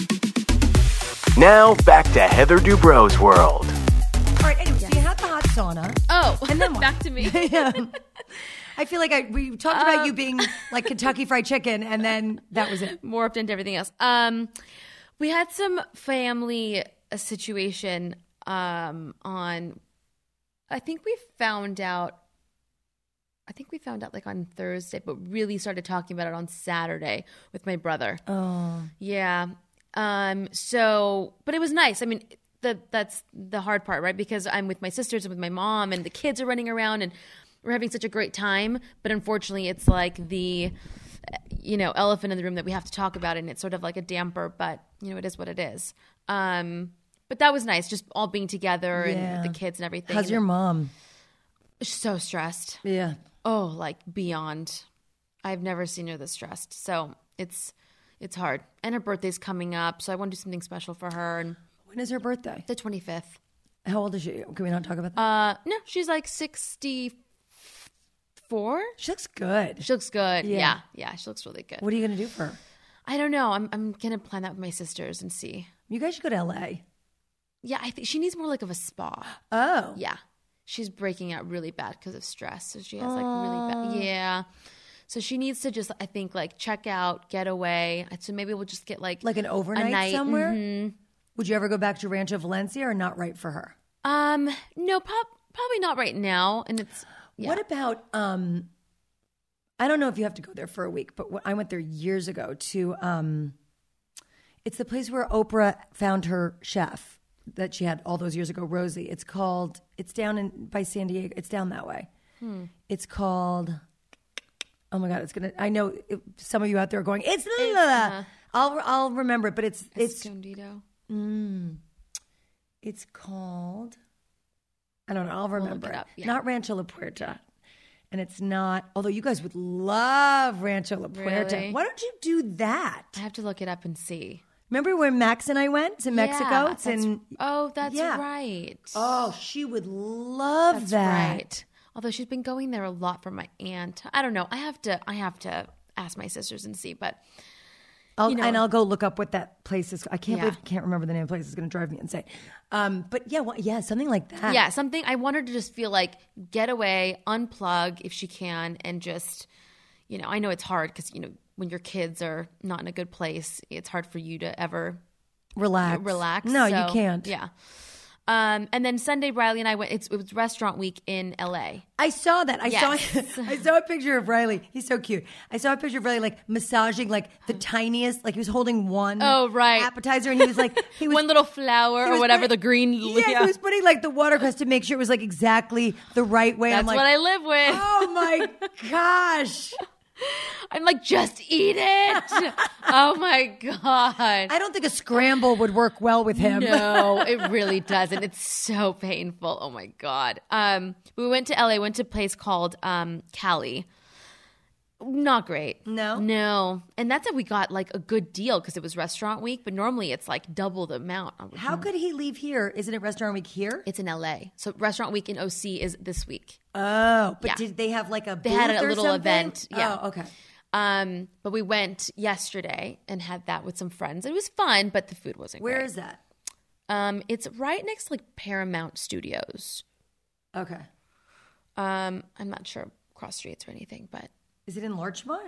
Now back to Heather Dubrow's World. All right, anyway, so you had the hot sauna. Oh, and then what? Back to me. Yeah. I feel like I, we talked about um, you being like Kentucky Fried Chicken, and then that was it. Morphed into everything else. Um, we had some family uh, situation um, on, I think we found out I think we found out like on Thursday, but really started talking about it on Saturday with my brother. Oh. Yeah. Um, so, but it was nice. I mean, the, that's the hard part, right? Because I'm with my sisters and with my mom and the kids are running around and we're having such a great time. But unfortunately, it's like the, you know, elephant in the room that we have to talk about. And it's sort of like a damper, but, you know, it is what it is. Um, but that was nice, just all being together yeah. and with the kids and everything. How's and your mom? She's so stressed. Yeah. Oh, like beyond. I've never seen her this stressed. So it's it's hard. And her birthday's coming up, so I want to do something special for her. And when is her birthday? The twenty-fifth. How old is she? Can we not talk about that? Uh, no, she's like sixty-four. She looks good. She looks good. Yeah. yeah, yeah, she looks really good. What are you going to do for her? I don't know. I'm I'm gonna plan that with my sisters and see. You guys should go to L A. Yeah, I think she needs more like of a spa. Oh. Yeah. She's breaking out really bad because of stress. So she has like really bad. Yeah. So she needs to just, I think, like check out, get away. So maybe we'll just get like like an overnight a night. somewhere. Mm-hmm. Would you ever go back to Rancho Valencia or not right for her? Um, no, pop, probably not right now. And it's yeah. What about? Um, I don't know if you have to go there for a week, but I went there years ago to. Um, it's the place where Oprah found her chef that she had all those years ago, Rosie. It's called, it's down in by San Diego. It's down that way. Hmm. It's called, oh my God, it's going to, I know it, some of you out there are going, it's, it's uh, I'll I'll remember it, but it's, it's, Escondido. Mm, it's called, I don't know, I'll remember we'll it. it. Yeah. Not Rancho La Puerta. And it's not, although you guys would love Rancho La Puerta. Really? Why don't you do that? I have to look it up and see. Remember when Max and I went to Mexico? Yeah, it's in, oh, that's yeah. right. Oh, she would love that's that. Right. Although she's been going there a lot for my aunt. I don't know. I have to. I have to ask my sisters and see. But I'll, you know, and I'll go look up what that place is. I can't yeah. believe I can't remember the name of the place. It's going to drive me insane. Um, but yeah, well, yeah, something like that. Yeah, something. I want her to just feel like get away, unplug if she can, and just, you know, I know it's hard because you know. When your kids are not in a good place, it's hard for you to ever relax. Relax. No, so, you can't. Yeah. Um, and then Sunday, Riley and I went. It's, it was restaurant week in L A. I saw that. I yes. saw. I saw a picture of Riley. He's so cute. I saw a picture of Riley like massaging like the tiniest. Like he was holding one. Oh right. appetizer, and he was like he was, one little flower or whatever putting, the green. Yeah, yeah, he was putting like the watercress to make sure it was like exactly the right way. That's I'm like, what I live with. Oh my gosh. I'm like, just eat it. Oh my God. I don't think a scramble would work well with him. No, it really doesn't. It's so painful. Oh my God. Um, we went to L A, went to a place called um, Cali. Not great. No? No. And that's how we got like a good deal because it was restaurant week, but normally it's like double the amount. How could he leave here? Isn't it restaurant week here? It's in L A. So restaurant week in O C is this week. Oh, but Yeah. did they have like a They booth had a or little something? event. Yeah. Oh, okay. Um, but we went yesterday and had that with some friends. It was fun, but the food wasn't Where great. is that? Um, it's right next to like Paramount Studios. Okay. Um, I'm not sure cross streets or anything, but Is it in Larchmont?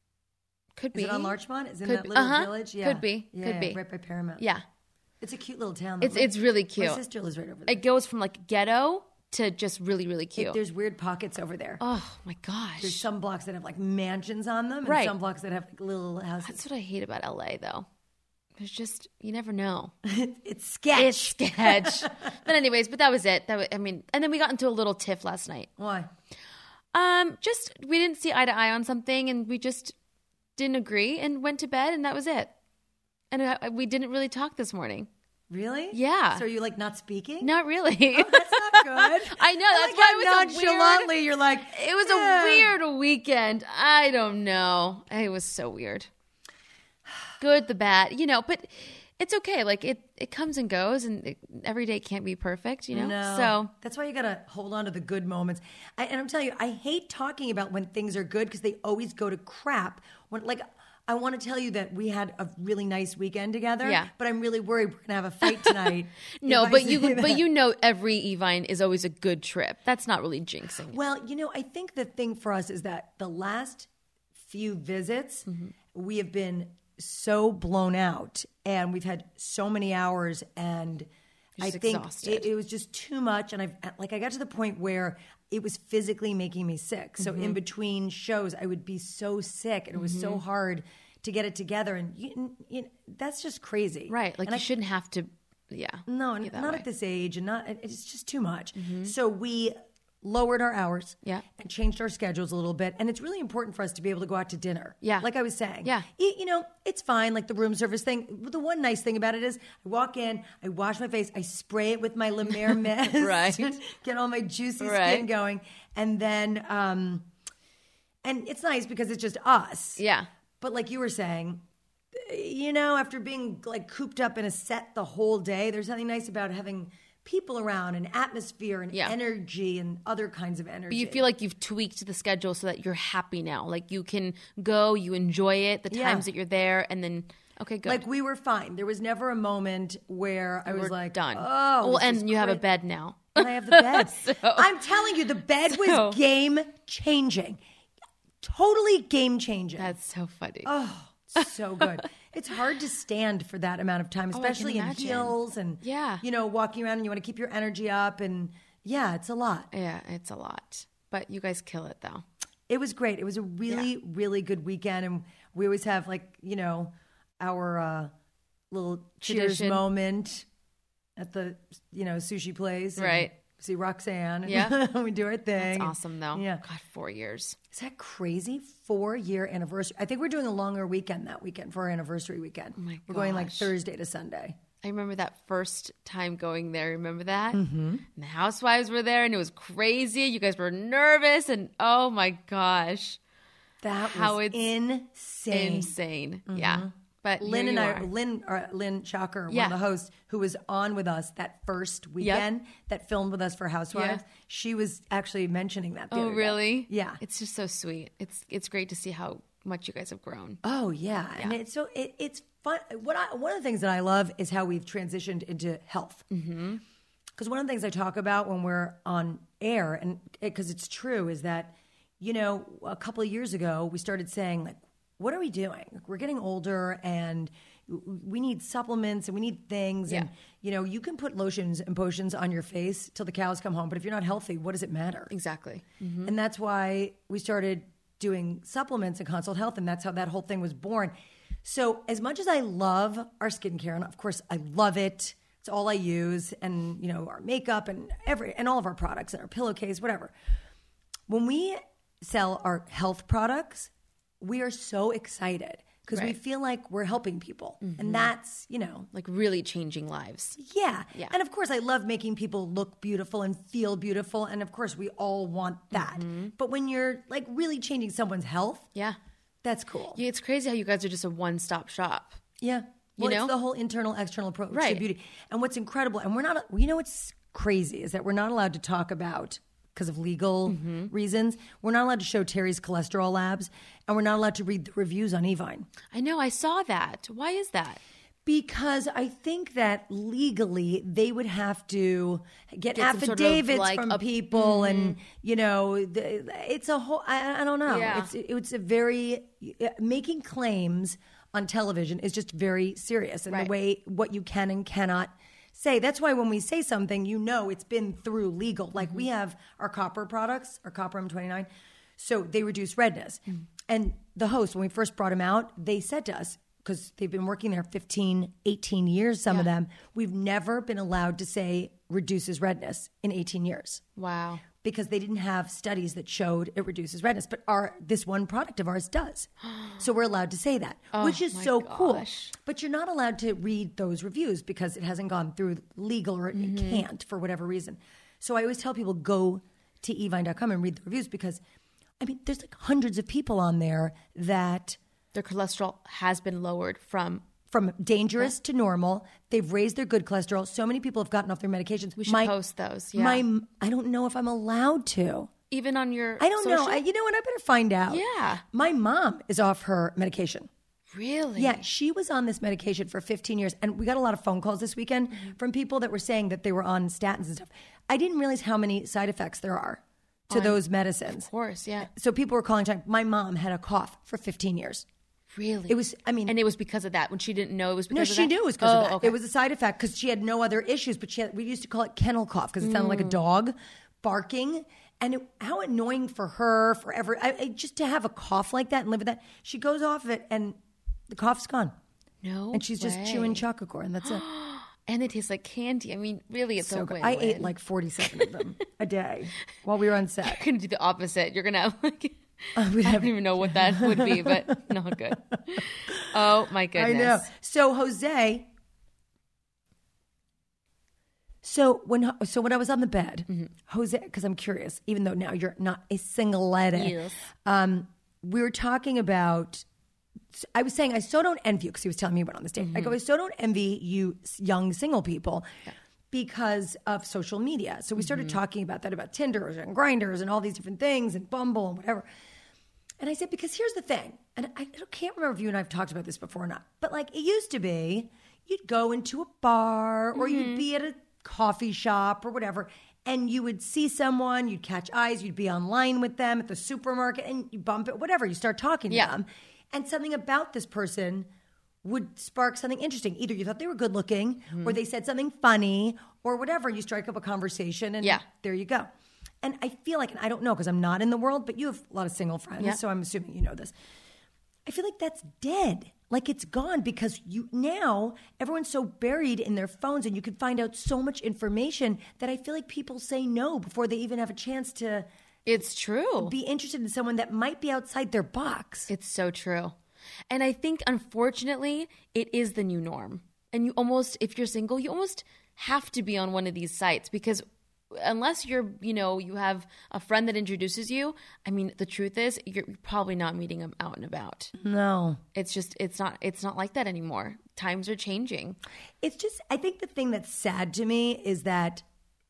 could Is be. it on Larchmont? Is it in Could that be. little Uh-huh. village? Yeah. Could be. Yeah, Could yeah, be. right by Paramount. Yeah. It's a cute little town. It's though. it's really cute. My sister lives right over there. It goes from like ghetto to just really, really It- cute. there's weird pockets over there. Oh my gosh. There's some blocks that have like mansions on them, and Right. some blocks that have like little houses. That's what I hate about L A though. There's just, you never know. It's sketch. It's sketch. But anyways, but that was it. That was, I mean, and then we got into a little tiff last night. Why? Um, just we didn't see eye to eye on something, and we just didn't agree, and went to bed, and that was it. And I, we didn't really talk this morning. Really? Yeah. So are you like not speaking? Not really. That's not good. I know. I That's like why how it was a nonchalantly weird. you're like, It was "Yeah." a weird weekend. I don't know. It was so weird. Good, the bad, you know, but it's okay. Like it, it comes and goes, and it, every day can't be perfect, you know. No. So that's why you got to hold on to the good moments. I, and I'm telling you, I hate talking about when things are good because they always go to crap. When like, I want to tell you that we had a really nice weekend together. Yeah. But I'm really worried we're gonna have a fight tonight. no, if I but say you, that. but you know, every Evine is always a good trip. That's not really jinxing. it. Well, you know, I think the thing for us is that the last few visits, Mm-hmm. we have been so blown out and we've had so many hours and Just I think exhausted. it, it was just too much. And I've like, I got to the point where it was physically making me sick. So Mm-hmm. in between shows, I would be so sick and it was so hard to get it together. And you, you, that's just crazy. Right. Like And you I- shouldn't have to, yeah. no, be and that not way. at this age, and not. It's just too much. So we lowered our hours, Yeah. and changed our schedules a little bit. And it's really important for us to be able to go out to dinner. Yeah. like I was saying. Yeah. Y- you know, it's fine. Like the room service thing. The one nice thing about it is, I walk in, I wash my face, I spray it with my La Mer mist, Right. get all my juicy Right. skin going, and then, um, and it's nice because it's just us. Yeah. But like you were saying, you know, after being like cooped up in a set the whole day, there's something nice about having people around and atmosphere and Yeah. energy and other kinds of energy. But you feel like you've tweaked the schedule so that you're happy now. Like you can go, you enjoy it, the Yeah. times that you're there, and then, okay, good. like we were fine. There was never a moment where I was We're like, done. oh, well, this is and you have a great. bed now. And I have the bed. So- I'm telling you, the bed was So- game changing. Totally game changing. That's so funny. Oh, so good. It's hard to stand for that amount of time, Oh, I can especially in imagine. heels and, Yeah. you know, walking around and you want to keep your energy up. And yeah, it's a lot. Yeah, it's a lot. But you guys kill it though. It was great. It was a really, really good weekend. And we always have like, you know, our uh, little cheers Tradition. moment at the, you know, sushi place. and Right. See Roxanne. and Yeah. we do our thing. It's awesome though. Yeah. God, four years. Is that crazy? Four year anniversary. I think we're doing a longer weekend that weekend for our anniversary weekend. Oh my we're going like gosh. Thursday to Sunday. I remember that first time going there. Remember that? Mm-hmm. And the housewives were there and it was crazy. You guys were nervous and oh my gosh. That How was it's insane. Insane. Yeah. But Lynn here and you I, are. Lynn, or Lynn Chalker, one Yeah. of the hosts, who was on with us that first weekend that filmed with us for Housewives, Yeah. she was actually mentioning that. The Oh other day. really? Yeah. It's just so sweet. It's it's great to see how much you guys have grown. Oh yeah, and it's so it, it's fun. What I, one of the things that I love is how we've transitioned into health. Mm-hmm. Because one of the things I talk about when we're on air, and because it's true, is that you know a couple of years ago we started saying like, what are we doing? Like, we're getting older and we need supplements and we need things. And, Yeah. you know, you can put lotions and potions on your face till the cows come home. But if you're not healthy, what does it matter? Exactly. And that's why we started doing supplements and Consult Health. And that's how that whole thing was born. So as much as I love our skincare, and of course I love it, it's all I use, and, you know, our makeup and every, and all of our products and our pillowcase, whatever. When we sell our health products, we are so excited because we Right. feel like we're helping people. And that's, you know, Like really changing lives. yeah. Yeah. And of course, I love making people look beautiful and feel beautiful. And of course, we all want that. But when you're like really changing someone's health, Yeah. that's cool. Yeah, it's crazy how you guys are just a one-stop shop. Yeah. Well, know? it's the whole internal, external approach Right. to beauty. And what's incredible, and we're not, you know what's crazy is that we're not allowed to talk about, because of legal Mm-hmm. reasons, we're not allowed to show Terry's cholesterol labs, and we're not allowed to read the reviews on Evine. I know, I saw that. Why is that? Because I think that legally they would have to get, Get some sort of, affidavits like, from a- people, and you know, the, it's a whole. I, I don't know. Yeah. It's it's a very making claims on television is just very serious, and Right. the way what you can and cannot say. That's why when we say something, you know, it's been through legal. Like we have our copper products, our copper M twenty-nine, so they reduce redness. And the host, when we first brought them out, they said to us, because they've been working there fifteen, eighteen years, some of them, we've never been allowed to say reduces redness in eighteen years Wow. because they didn't have studies that showed it reduces redness. But our this one product of ours does. So we're allowed to say that, which is my so cool. gosh. But you're not allowed to read those reviews because it hasn't gone through legal or it can't for whatever reason. So I always tell people go to evine dot com and read the reviews because, I mean, there's like hundreds of people on there that Their cholesterol has been lowered from. from dangerous to normal. They've raised their good cholesterol. So many people have gotten off their medications. We should post those, yeah. My, I don't know if I'm allowed to. Even on your I don't know. social? I, you know what? I better find out. Yeah. My mom is off her medication. Really? Yeah, she was on this medication for fifteen years. And we got a lot of phone calls this weekend Mm-hmm. from people that were saying that they were on statins and stuff. I didn't realize how many side effects there are to those medicines. Of course, yeah. So people were calling, saying, my mom had a cough for fifteen years. Really? It was, I mean, And it was because of that when she didn't know it was because no, of she that? knew it was because oh, of that. Okay. It was a side effect because she had no other issues, but she had, we used to call it kennel cough because it sounded Mm. like a dog barking. And it, how annoying for her, forever, I, I, just to have a cough like that and live with that. She goes off of it and the cough's gone. No And she's just way. chewing chocolate corn. That's it. And it tastes like candy. I mean, really, it's So a good. win. I ate like forty-seven of them a day while we were on set. You're gonna do the opposite. You're gonna like. we'd I have- don't even know what that would be, but not good. Oh my I goodness! know. So Jose. So when so when I was on the bed, Mm-hmm. Jose, because I'm curious, even though now you're not a single lady, Yes. um, we were talking about. I was saying I so don't envy you because he was telling me about on this date. I Mm-hmm. go, I so don't envy you young single people because of social media. So we started Mm-hmm. talking about that, about Tinders and Grinders and all these different things and Bumble and whatever. And I said, because here's the thing, and I I can't remember if you and I have talked about this before or not, but like it used to be, you'd go into a bar or you'd be at a coffee shop or whatever, and you would see someone, you'd catch eyes, you'd be online with them at the supermarket, and you bump it, whatever, you start talking to Yeah. them, and something about this person would spark something interesting. Either you thought they were good looking, or they said something funny, or whatever, and you strike up a conversation, and Yeah. there you go. And I feel like, and I don't know because I'm not in the world, but you have a lot of single friends, Yeah. so I'm assuming you know this. I feel like that's dead. Like it's gone because you now everyone's so buried in their phones and you can find out so much information that I feel like people say no before they even have a chance to It's true. be interested in someone that might be outside their box. It's so true. And I think, unfortunately, it is the new norm. And you almost, if you're single, you almost have to be on one of these sites because unless you're, you know, you have a friend that introduces you, I mean, the truth is you're probably not meeting them out and about. No. It's just, it's not, it's not like that anymore. Times are changing. It's just I think the thing that's sad to me is that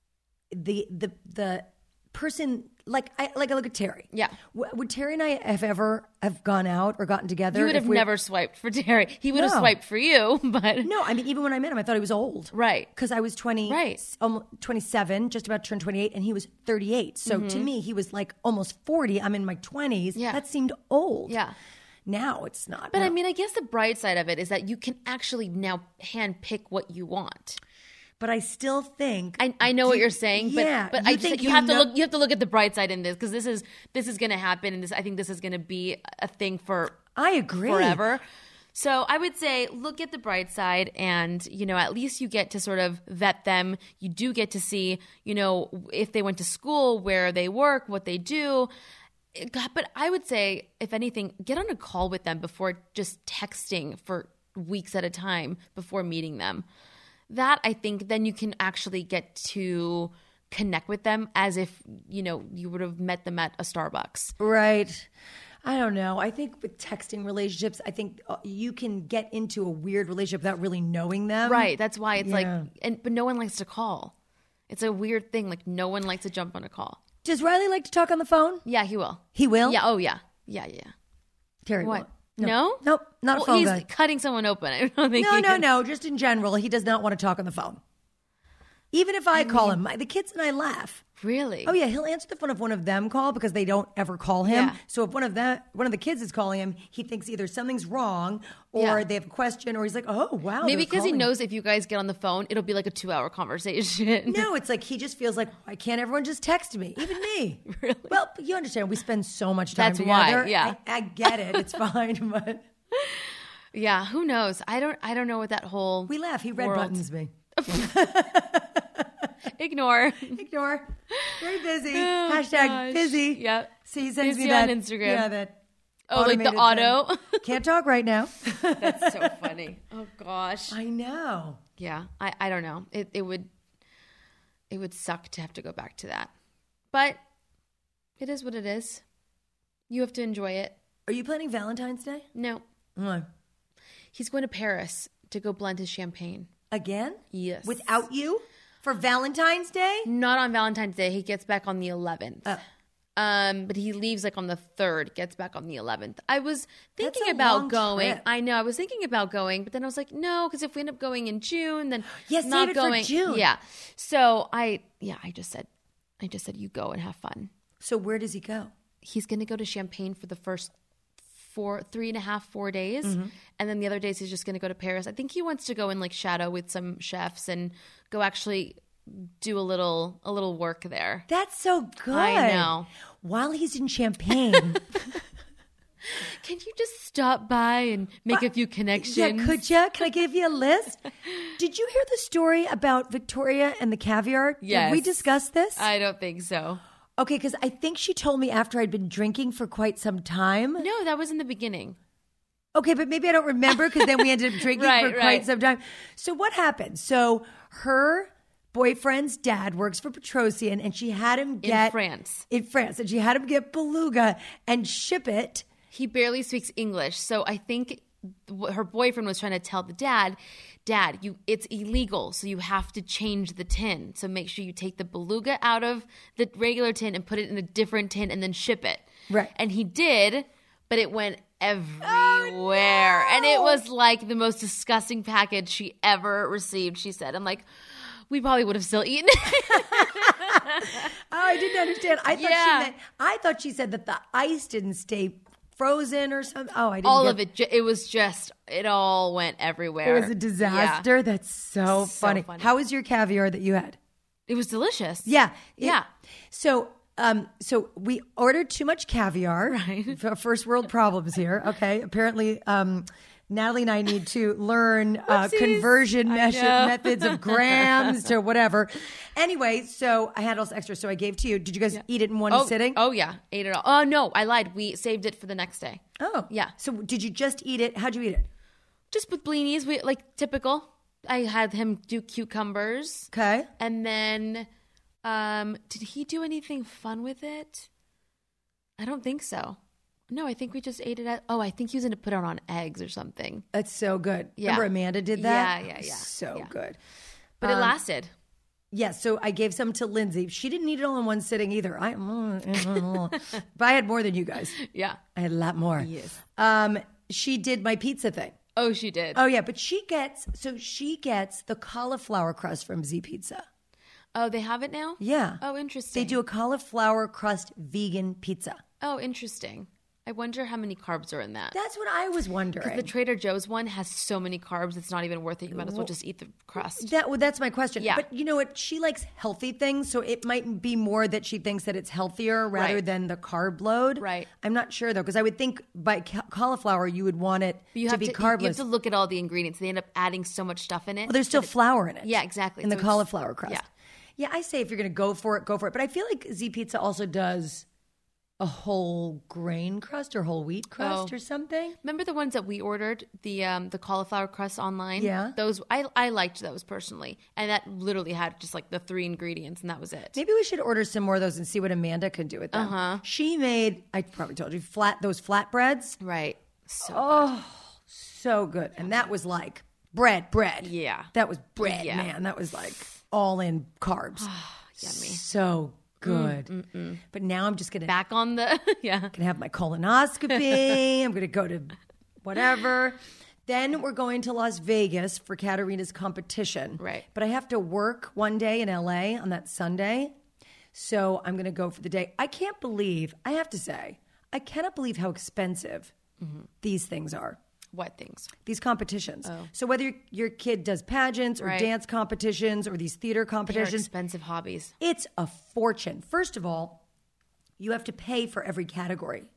the the the person like I like I look at Terry. Yeah. W- would Terry and I have ever have gone out or gotten together? You would if have we- never swiped for Terry. He would have No. swiped for you, but No, I mean even when I met him, I thought he was old. Right. Because I was twenty, Right. almost twenty-seven, just about to turn twenty-eight, and he was thirty-eight. So to me, he was like almost forty. I'm in my twenties. Mm-hmm. Yeah. That seemed old. Yeah. Now it's not. But No. I mean, I guess the bright side of it is that you can actually now hand pick what you want. but I still think I, I know what you're saying, but Yeah, but you I just, think you you have to know- look you have to look at the bright side in this because this is this is going to happen, and this I think this is going to be a thing for I agree. forever. So I would say look at the bright side, and you know at least you get to sort of vet them. You do get to see you know if they went to school, where they work, what they do. God, but I would say, if anything, get on a call with them before just texting for weeks at a time before meeting them. That, I think, then you can actually get to connect with them as if, you know, you would have met them at a Starbucks. Right. I don't know. I think with texting relationships, I think uh, you can get into a weird relationship without really knowing them. Right. That's why it's Yeah. like, and but no one likes to call. It's a weird thing. Like, no one likes to jump on a call. Does Riley like to talk on the phone? Yeah, he will. He will? Yeah. Oh, yeah. Yeah, yeah. Terry What? won't. No? Nope. Not a Well, phone he's guy. cutting someone open. I don't think No, he no, can- no. Just in general, he does not want to talk on the phone. Even if I, call him, my, the kids and I laugh. Really? Oh yeah, he'll answer the phone if one of them call because they don't ever call him. Yeah. So if one of that one of the kids is calling him, he thinks either something's wrong or Yeah. they have a question, or he's like, "Oh wow." Maybe they're because he calling." knows if you guys get on the phone, it'll be like a two-hour conversation. No, it's like he just feels like, why can't everyone just text me? Even me. Really? Well, you understand, we spend so much time That's why, together. yeah. I, I get it. It's fine, but Yeah, who knows? I don't. I don't know what that whole we laugh. He red world- buttons me. Ignore. Ignore. Very busy. Oh, Hashtag gosh. busy. Yep. See, he sends Busy me that on Instagram. Yeah, that. Oh, like the automated auto. thing. Can't talk right now. That's so funny. Oh gosh. I know. Yeah. I, I don't know. It it would it would suck to have to go back to that. But it is what it is. You have to enjoy it. Are you planning Valentine's Day? No. No. He's going to Paris to go blend his champagne. Again? Yes. Without you? For Valentine's Day? Not on Valentine's Day. He gets back on the eleventh. Oh. Um, but he leaves like on the third, gets back on the eleventh. I was thinking That's a about long going. trip. I know. I was thinking about going, but then I was like, no, because if we end up going in June, then Yeah, save not it for going. June. Yeah. So I, yeah, I just said, I just said, you go and have fun. So where does he go? He's going to go to Champagne for the first four, three and a half, four days, Mm-hmm. and then the other days he's just going to go to Paris. I think he wants to go and like shadow with some chefs and go actually do a little, a little work there. That's so good. I know. While he's in Champagne. Can you just stop by and make a few connections? Yeah, could you? Can I give you a list? Did you hear the story about Victoria and the caviar? Yes. Did we discuss this? I don't think so. Okay, because I think she told me after I'd been drinking for quite some time. No, that was in the beginning. Okay, but maybe I don't remember because then we ended up drinking Right, for quite right. some time. So what happened? So her boyfriend's dad works for Petrosian, and she had him get In France. In France, and she had him get beluga and ship it. He barely speaks English, so I think what her boyfriend was trying to tell the dad, Dad, you it's illegal, so you have to change the tin. So make sure you take the beluga out of the regular tin and put it in a different tin and then ship it. Right. And he did, but it went everywhere. Oh, no. And it was like the most disgusting package she ever received, she said. I'm like, we probably would have still eaten it. Oh, I didn't understand. I thought Yeah. she meant, I thought she said that the ice didn't stay frozen or something. Oh, I didn't. all get, of it, ju- it was just, it all went everywhere. It was a disaster. Yeah. That's so, So funny. funny. How was your caviar that you had? It was delicious. Yeah, it- Yeah. So, um, so we ordered too much caviar. Right. F- First world problems here. Okay. Apparently, um, Natalie and I need to learn uh, Whoopsies. conversion I measure, know. methods of grams to whatever. Anyway, so I had all this extra, so I gave to you. Did you guys eat it in one Oh, sitting? oh yeah, ate it all. Oh no, I lied. We saved it for the next day. Oh, yeah. So did you just eat it? How'd you eat it? Just with blinis, we like typical. I had him do cucumbers, Okay. and then, um, did he do anything fun with it? I don't think so. No, I think we just ate it at. Oh, I think he was going to put it on eggs or something. That's so good. Yeah. Remember Amanda did that? Yeah, yeah, yeah. So Yeah. good. But it Um, lasted. Yeah, so I gave some to Lindsay. She didn't eat it all in one sitting either. I, but I had more than you guys. Yeah. I had a lot more. Yes. Um, she did my pizza thing. Oh, she did. Oh yeah, but she gets so she gets the cauliflower crust from Z Pizza. Oh, they have it now? Yeah. Oh, interesting. They do a cauliflower crust vegan pizza. Oh, interesting. I wonder how many carbs are in that. That's what I was wondering. The Trader Joe's one has so many carbs, it's not even worth it. You might as well just eat the crust. That well, that's my question. Yeah. But you know what? She likes healthy things, so it might be more that she thinks that it's healthier rather Right. than the carb load. Right. I'm not sure though, because I would think by ca- cauliflower you would want it But you to have be to, carbless. You have to look at all the ingredients. They end up adding so much stuff in it. well, there's still that it- flour in it. Yeah, exactly. In So the it's- cauliflower crust. yeah. Yeah, I say if you're going to go for it, go for it. But I feel like Z Pizza also does a whole grain crust or whole wheat crust Oh. or something. Remember the ones that we ordered, the um, the cauliflower crusts online? Yeah. Those I I liked those personally, and that literally had just like the three ingredients, and that was it. Maybe we should order some more of those and see what Amanda could do with them. Uh-huh. She made, I probably told you, flat those flatbreads. Right. So Oh, so good. And that was like bread, bread. Yeah. That was bread, Yeah. man. That was like all in carbs. yummy. So good. But now I'm just going to Back on the yeah. gonna have my colonoscopy. I'm gonna go to whatever. Then we're going to Las Vegas for Katarina's competition. Right. But I have to work one day in L A on that Sunday. So I'm gonna go for the day. I can't believe, I have to say, I cannot believe how expensive these things are. What things? These competitions. So whether your, your kid does pageants or Right. dance competitions or these theater They're competitions, expensive hobbies. it's a fortune. First of all, you have to pay for every category.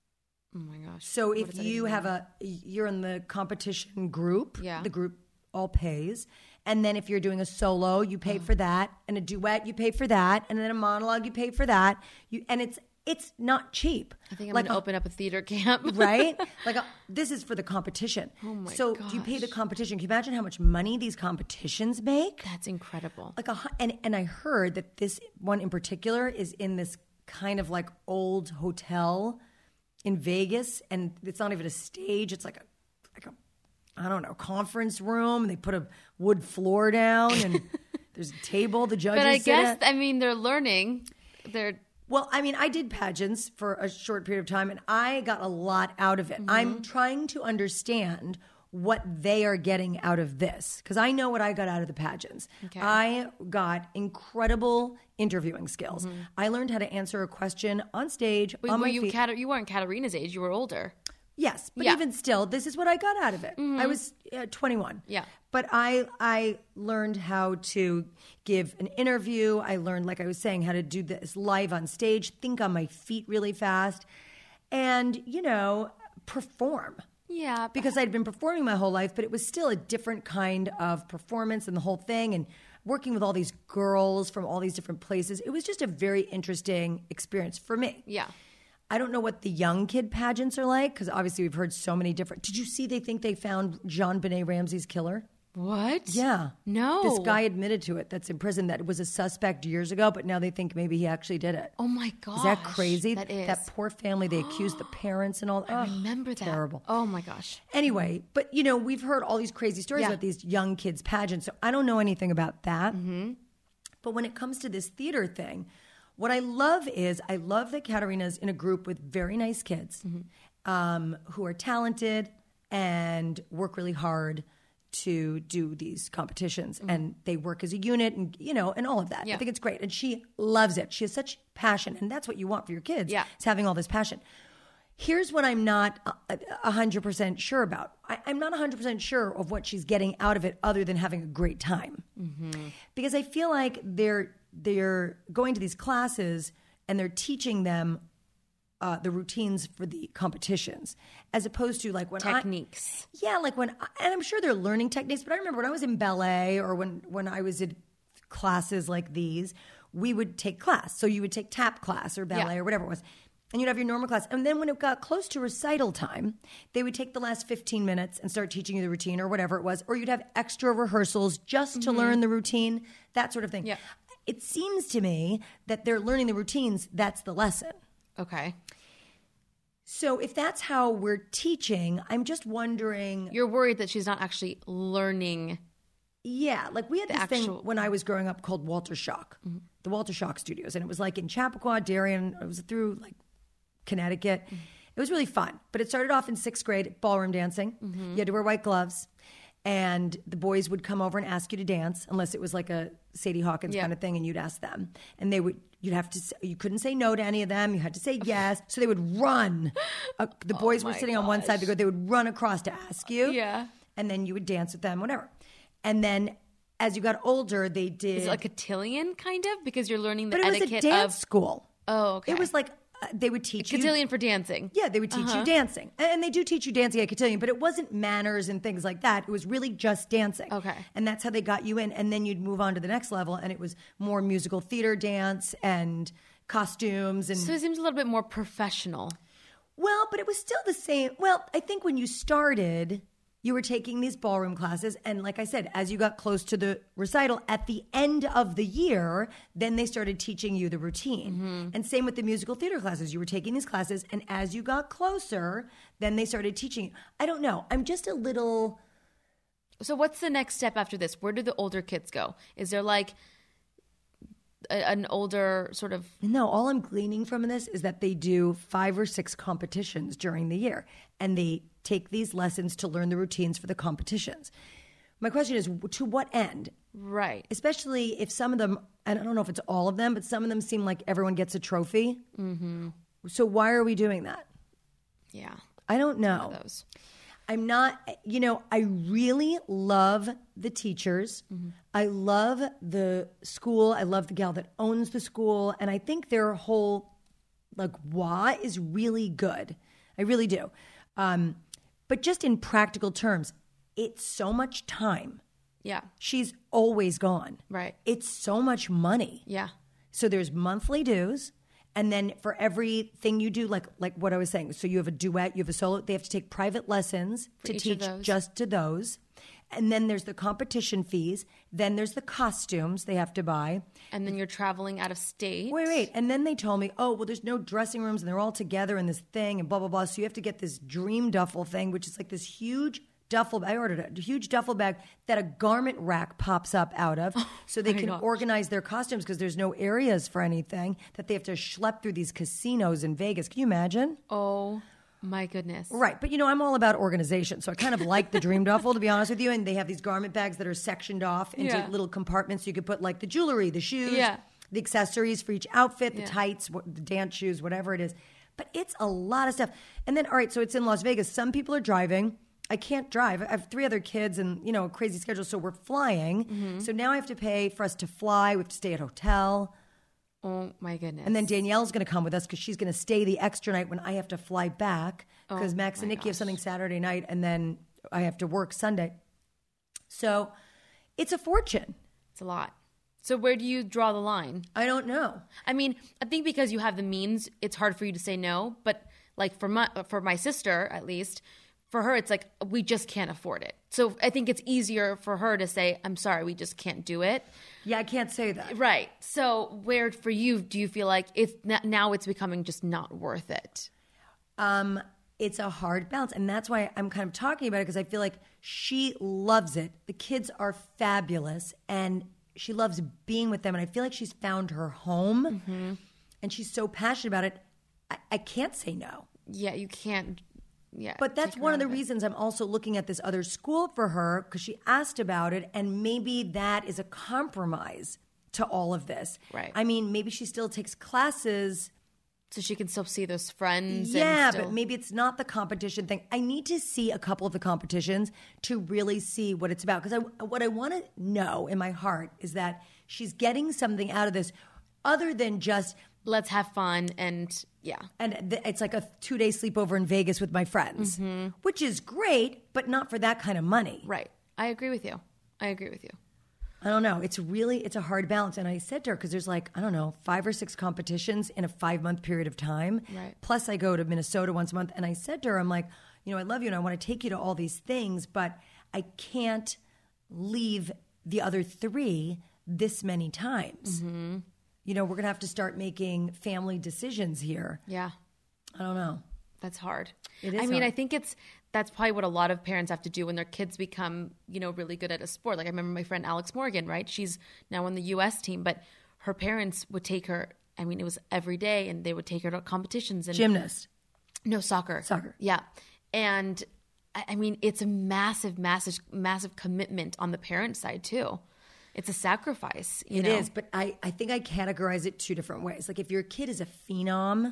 Oh my gosh. So What if does that you even have mean? a, you're in the competition group, Yeah. the group all pays. And then if you're doing a solo, you pay for that. And a duet, you pay for that. And then a monologue, you pay for that. You And it's it's not cheap. I think I'm like gonna a- open up a theater camp. right? Like a, this is for the competition. Oh my so you pay the gosh. competition. Can you imagine how much money these competitions make? That's incredible. Like a hu- and and I heard that this one in particular is in this kind of like old hotel in Vegas, and it's not even a stage. It's like a like a I don't know conference room. And they put a wood floor down, and there's a table. The judges. But I sit guess at. I mean they're learning. They're Well, I mean, I did pageants for a short period of time, and I got a lot out of it. Mm-hmm. I'm trying to understand what they are getting out of this, because I know what I got out of the pageants. Okay. I got incredible interviewing skills. I learned how to answer a question on stage Wait, on were my you feet. Kat- you weren't Katarina's age. You were older. Yes, but Yeah. even still, this is what I got out of it. I was uh, twenty-one. Yeah. But I I learned how to give an interview. I learned, like I was saying, how to do this live on stage, think on my feet really fast, and, you know, perform. Yeah. Because I'd been performing my whole life, but it was still a different kind of performance and the whole thing. And working with all these girls from all these different places, it was just a very interesting experience for me. Yeah. I don't know what the young kid pageants are like, because obviously we've heard so many different. Did you see they think they found Jean Benet Ramsey's killer? What? Yeah. No. This guy admitted to it that's in prison that was a suspect years ago, but now they think maybe he actually did it. Oh my gosh. Is that crazy? That is. That poor family, they accused the parents and all. I remember that. Terrible. Oh my gosh. Anyway, but you know, we've heard all these crazy stories Yeah. about these young kids pageants, so I don't know anything about that. Mm-hmm. But when it comes to this theater thing, what I love is I love that Katarina's in a group with very nice kids Mm-hmm. um, who are talented and work really hard to do these competitions, and they work as a unit, and you know, and all of that. Mm-hmm. Yeah. I think it's great, and she loves it. She has such passion, and that's what you want for your kids. Yeah. is having all this passion. Here's what I'm not a- a hundred percent sure about. I, I'm not a hundred percent sure of what she's getting out of it, other than having a great time. Because I feel like they're they're going to these classes and they're teaching them uh, the routines for the competitions, as opposed to like when I, Techniques. yeah, like when, I, and I'm sure they're learning techniques, but I remember when I was in ballet or when, when I was in classes like these, we would take class. So you would take tap class or ballet Yeah. or whatever it was. And you'd have your normal class. And then when it got close to recital time, they would take the last fifteen minutes and start teaching you the routine or whatever it was. Or you'd have extra rehearsals just to learn the routine, that sort of thing. Yeah. It seems to me that they're learning the routines. That's the lesson. Okay. So if that's how we're teaching, I'm just wondering. You're worried that she's not actually learning. Yeah, like we had this actual- thing when I was growing up called Walter Schock, the Walter Schock Studios, and it was like in Chappaqua, Darien. It was through like Connecticut. It was really fun, but it started off in sixth grade ballroom dancing. You had to wear white gloves, and the boys would come over and ask you to dance, unless it was like a Sadie Hawkins Yeah. kind of thing, and you'd ask them, and they would. You'd have to. Say, you couldn't say no to any of them. You had to say yes. So they would run. Uh, the boys were my sitting on one side. They go. They would run across to ask you. Yeah. And then you would dance with them, whatever. And then as you got older, they did. Is it like a cotillion kind of? Because you're learning the but it was etiquette a dance of. school. Oh, okay. It was like uh, they would teach you. cotillion for dancing. Yeah, they would teach Uh-huh. you dancing. And and they do teach you dancing at cotillion, but it wasn't manners and things like that. It was really just dancing. Okay. And that's how they got you in. And then you'd move on to the next level, and it was more musical theater dance and costumes and So it seems a little bit more professional. well, but it was still the same. Well, I think when you started, you were taking these ballroom classes. And like I said, as you got close to the recital at the end of the year, then they started teaching you the routine. Mm-hmm. And same with the musical theater classes. You were taking these classes. And as you got closer, then they started teaching you. I don't know. I'm just a little. So what's the next step after this? Where do the older kids go? Is there like a, an older sort of... No, all I'm gleaning from this is that they do five or six competitions during the year. And they take these lessons to learn the routines for the competitions. My question is, to what end? Right. Especially if some of them, and I don't know if it's all of them, but some of them seem like everyone gets a trophy. Mm-hmm. So why are we doing that? Yeah. I don't One know. of those. I'm not, you know, I really love the teachers. Mm-hmm. I love the school. I love the gal that owns the school. And I think their whole, like, why is really good. I really do. Um, but just in practical terms, it's so much time. Yeah. She's always gone. Right. It's so much money. Yeah. So there's monthly dues. And then for everything you do, like like what I was saying, so you have a duet, you have a solo, they have to take private lessons For to each of teach those. just to those. And then there's the competition fees. Then there's the costumes they have to buy. And then you're traveling out of state. Wait, wait. And then they told me, oh, well, there's no dressing rooms and they're all together in this thing and blah, blah, blah. So you have to get this dream duffel thing, which is like this huge duffel bag. I ordered it, a huge duffel bag that a garment rack pops up out of so they my can gosh. organize their costumes because there's no areas for anything that they have to schlep through these casinos in Vegas. Can you imagine? Oh, my goodness. Right. But, you know, I'm all about organization. So I kind of like the dream duffel, to be honest with you. And they have these garment bags that are sectioned off into Yeah. little compartments. You could put like the jewelry, the shoes, Yeah. the accessories for each outfit, the Yeah. tights, what- the dance shoes, whatever it is. But it's a lot of stuff. And then, all right, so it's in Las Vegas. Some people are driving. I can't drive. I have three other kids and, you know, a crazy schedule. So we're flying. Mm-hmm. So now I have to pay for us to fly. We have to stay at a hotel. Oh, my goodness. And then Danielle's going to come with us because she's going to stay the extra night when I have to fly back because Oh, Max and my Nikki have gosh. something Saturday night and then I have to work Sunday. So it's a fortune. It's a lot. So where do you draw the line? I don't know. I mean, I think because you have the means, it's hard for you to say no. But like for my for my sister, at least, for her, it's like we just can't afford it. So I think it's easier for her to say, "I'm sorry, we just can't do it." Yeah, I can't say that. Right. So where for you do you feel like it's now it's becoming just not worth it? Um, it's a hard balance. And that's why I'm kind of talking about it because I feel like she loves it. The kids are fabulous and she loves being with them. And I feel like she's found her home Mm-hmm. and she's so passionate about it. I, I can't say no. Yeah, you can't. Yeah, But that's take her one of out the it. reasons I'm also looking at this other school for her because she asked about it, and maybe that is a compromise to all of this. Right. I mean, maybe she still takes classes. So she can still see those friends. Yeah, and still, but maybe it's not the competition thing. I need to see a couple of the competitions to really see what it's about. Because I, what I want to know in my heart is that she's getting something out of this other than just let's have fun and yeah. and th- it's like a two-day sleepover in Vegas with my friends, Mm-hmm. which is great, but not for that kind of money. Right. I agree with you. I agree with you. I don't know. It's really, it's a hard balance. And I said to her, because there's like, I don't know, five or six competitions in a five-month period of time. Right. Plus I go to Minnesota once a month. And I said to her, I'm like, you know, I love you and I want to take you to all these things, but I can't leave the other three this many times. Mm-hmm. You know, we're going to have to start making family decisions here. Yeah. I don't know. That's hard. It is I mean, hard. I think it's that's probably what a lot of parents have to do when their kids become, you know, really good at a sport. Like I remember my friend Alex Morgan, right? She's now on the U S team, but her parents would take her. I mean, it was every day, and they would take her to competitions and Gymnast. no soccer, Soccer. yeah. And I I mean, it's a massive, massive, massive commitment on the parent side too. It's a sacrifice. You It know? is, but I, I think I categorize it two different ways. Like if your kid is a phenom,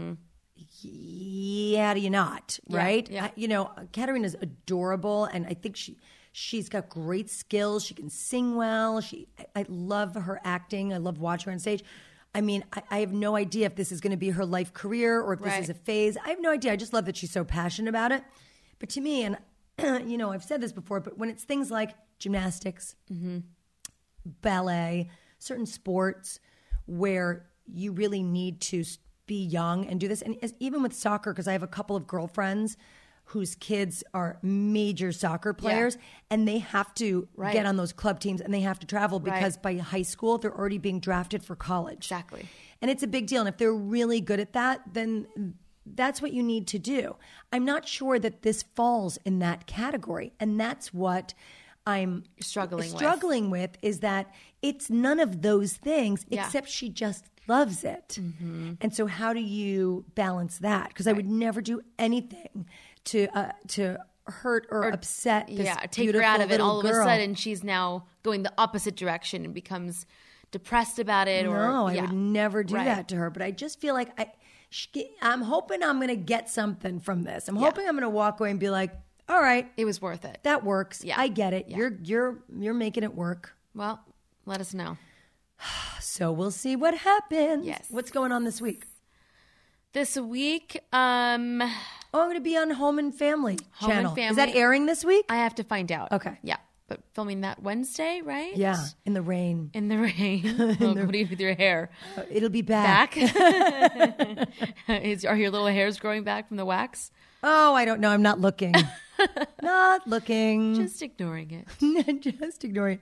yeah, do you not, Yeah, right? yeah. I- you know, Katerina's adorable, and I think she she's got great skills. She can sing well. She, I, I love her acting. I love watching her on stage. I mean, I, I have no idea if this is going to be her life career or if this Right. is a phase. I have no idea. I just love that she's so passionate about it. But to me, and you know, I've said this before, but when it's things like gymnastics, ballet, certain sports where you really need to s- be young and do this. And as, even with soccer, because I have a couple of girlfriends whose kids are major soccer players, and they have to Right. get on those club teams and they have to travel because Right. by high school, they're already being drafted for college. Exactly. And it's a big deal. And if they're really good at that, then that's what you need to do. I'm not sure that this falls in that category. And that's what I'm Struggling with. struggling with is that it's none of those things, Yeah. except she just loves it. And so how do you balance that? Because I would never do anything to uh, to hurt or, upset this yeah, take her beautiful out of it. little All of girl. a sudden, she's now going the opposite direction and becomes depressed about it. Or No, I yeah. would never do Right. that to her. But I just feel like I, she, I'm hoping I'm going to get something from this. I'm hoping I'm going to walk away and be like, all right, It was worth it. that works. Yeah. I get it. Yeah. You're you're you're making it work. Well, let us know. So we'll see what happens. Yes. What's going on this week? This week, um, Oh, I'm going to be on Home and Family Home and channel. Is Family. that airing this week? I have to find out. Okay. Yeah, but filming that Wednesday, right? Yeah, in the rain. In the rain. Oh, what do you do with your hair? It'll be back. Back? Is, are your little hairs growing back from the wax? Oh, I don't know. I'm not looking. Not looking. Just ignoring it. Just ignoring.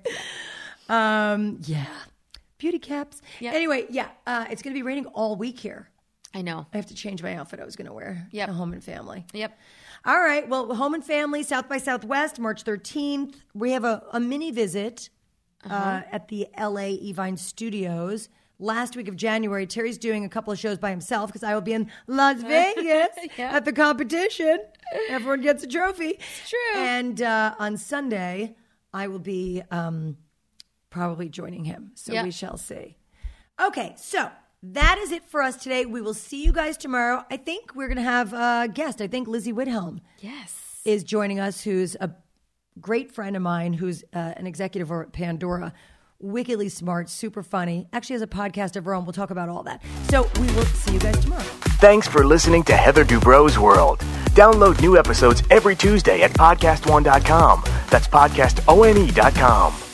Um, yeah. Beauty caps. Yeah. Anyway, yeah. Uh, it's going to be raining all week here. I know. I have to change my outfit I was going to wear. Yep. To Home and Family. Yep. All right. Well, Home and Family, South by Southwest, March thirteenth. We have a, a mini visit uh Uh-huh. at the L A Evine Studios. Last week of January, Terry's doing a couple of shows by himself because I will be in Las Vegas Yeah. at the competition. Everyone gets a trophy. It's true. And uh, on Sunday, I will be um, probably joining him. So Yep. we shall see. Okay, so that is it for us today. We will see you guys tomorrow. I think we're going to have a guest. I think Lizzie Whithelm Yes. is joining us, who's a great friend of mine, who's uh, an executive over at Pandora. Wickedly smart, super funny. Actually has a podcast of her own. We'll talk about all that. So we will see you guys tomorrow. Thanks for listening to Heather Dubrow's World. Download new episodes every Tuesday at podcast one dot com. That's podcast one dot com.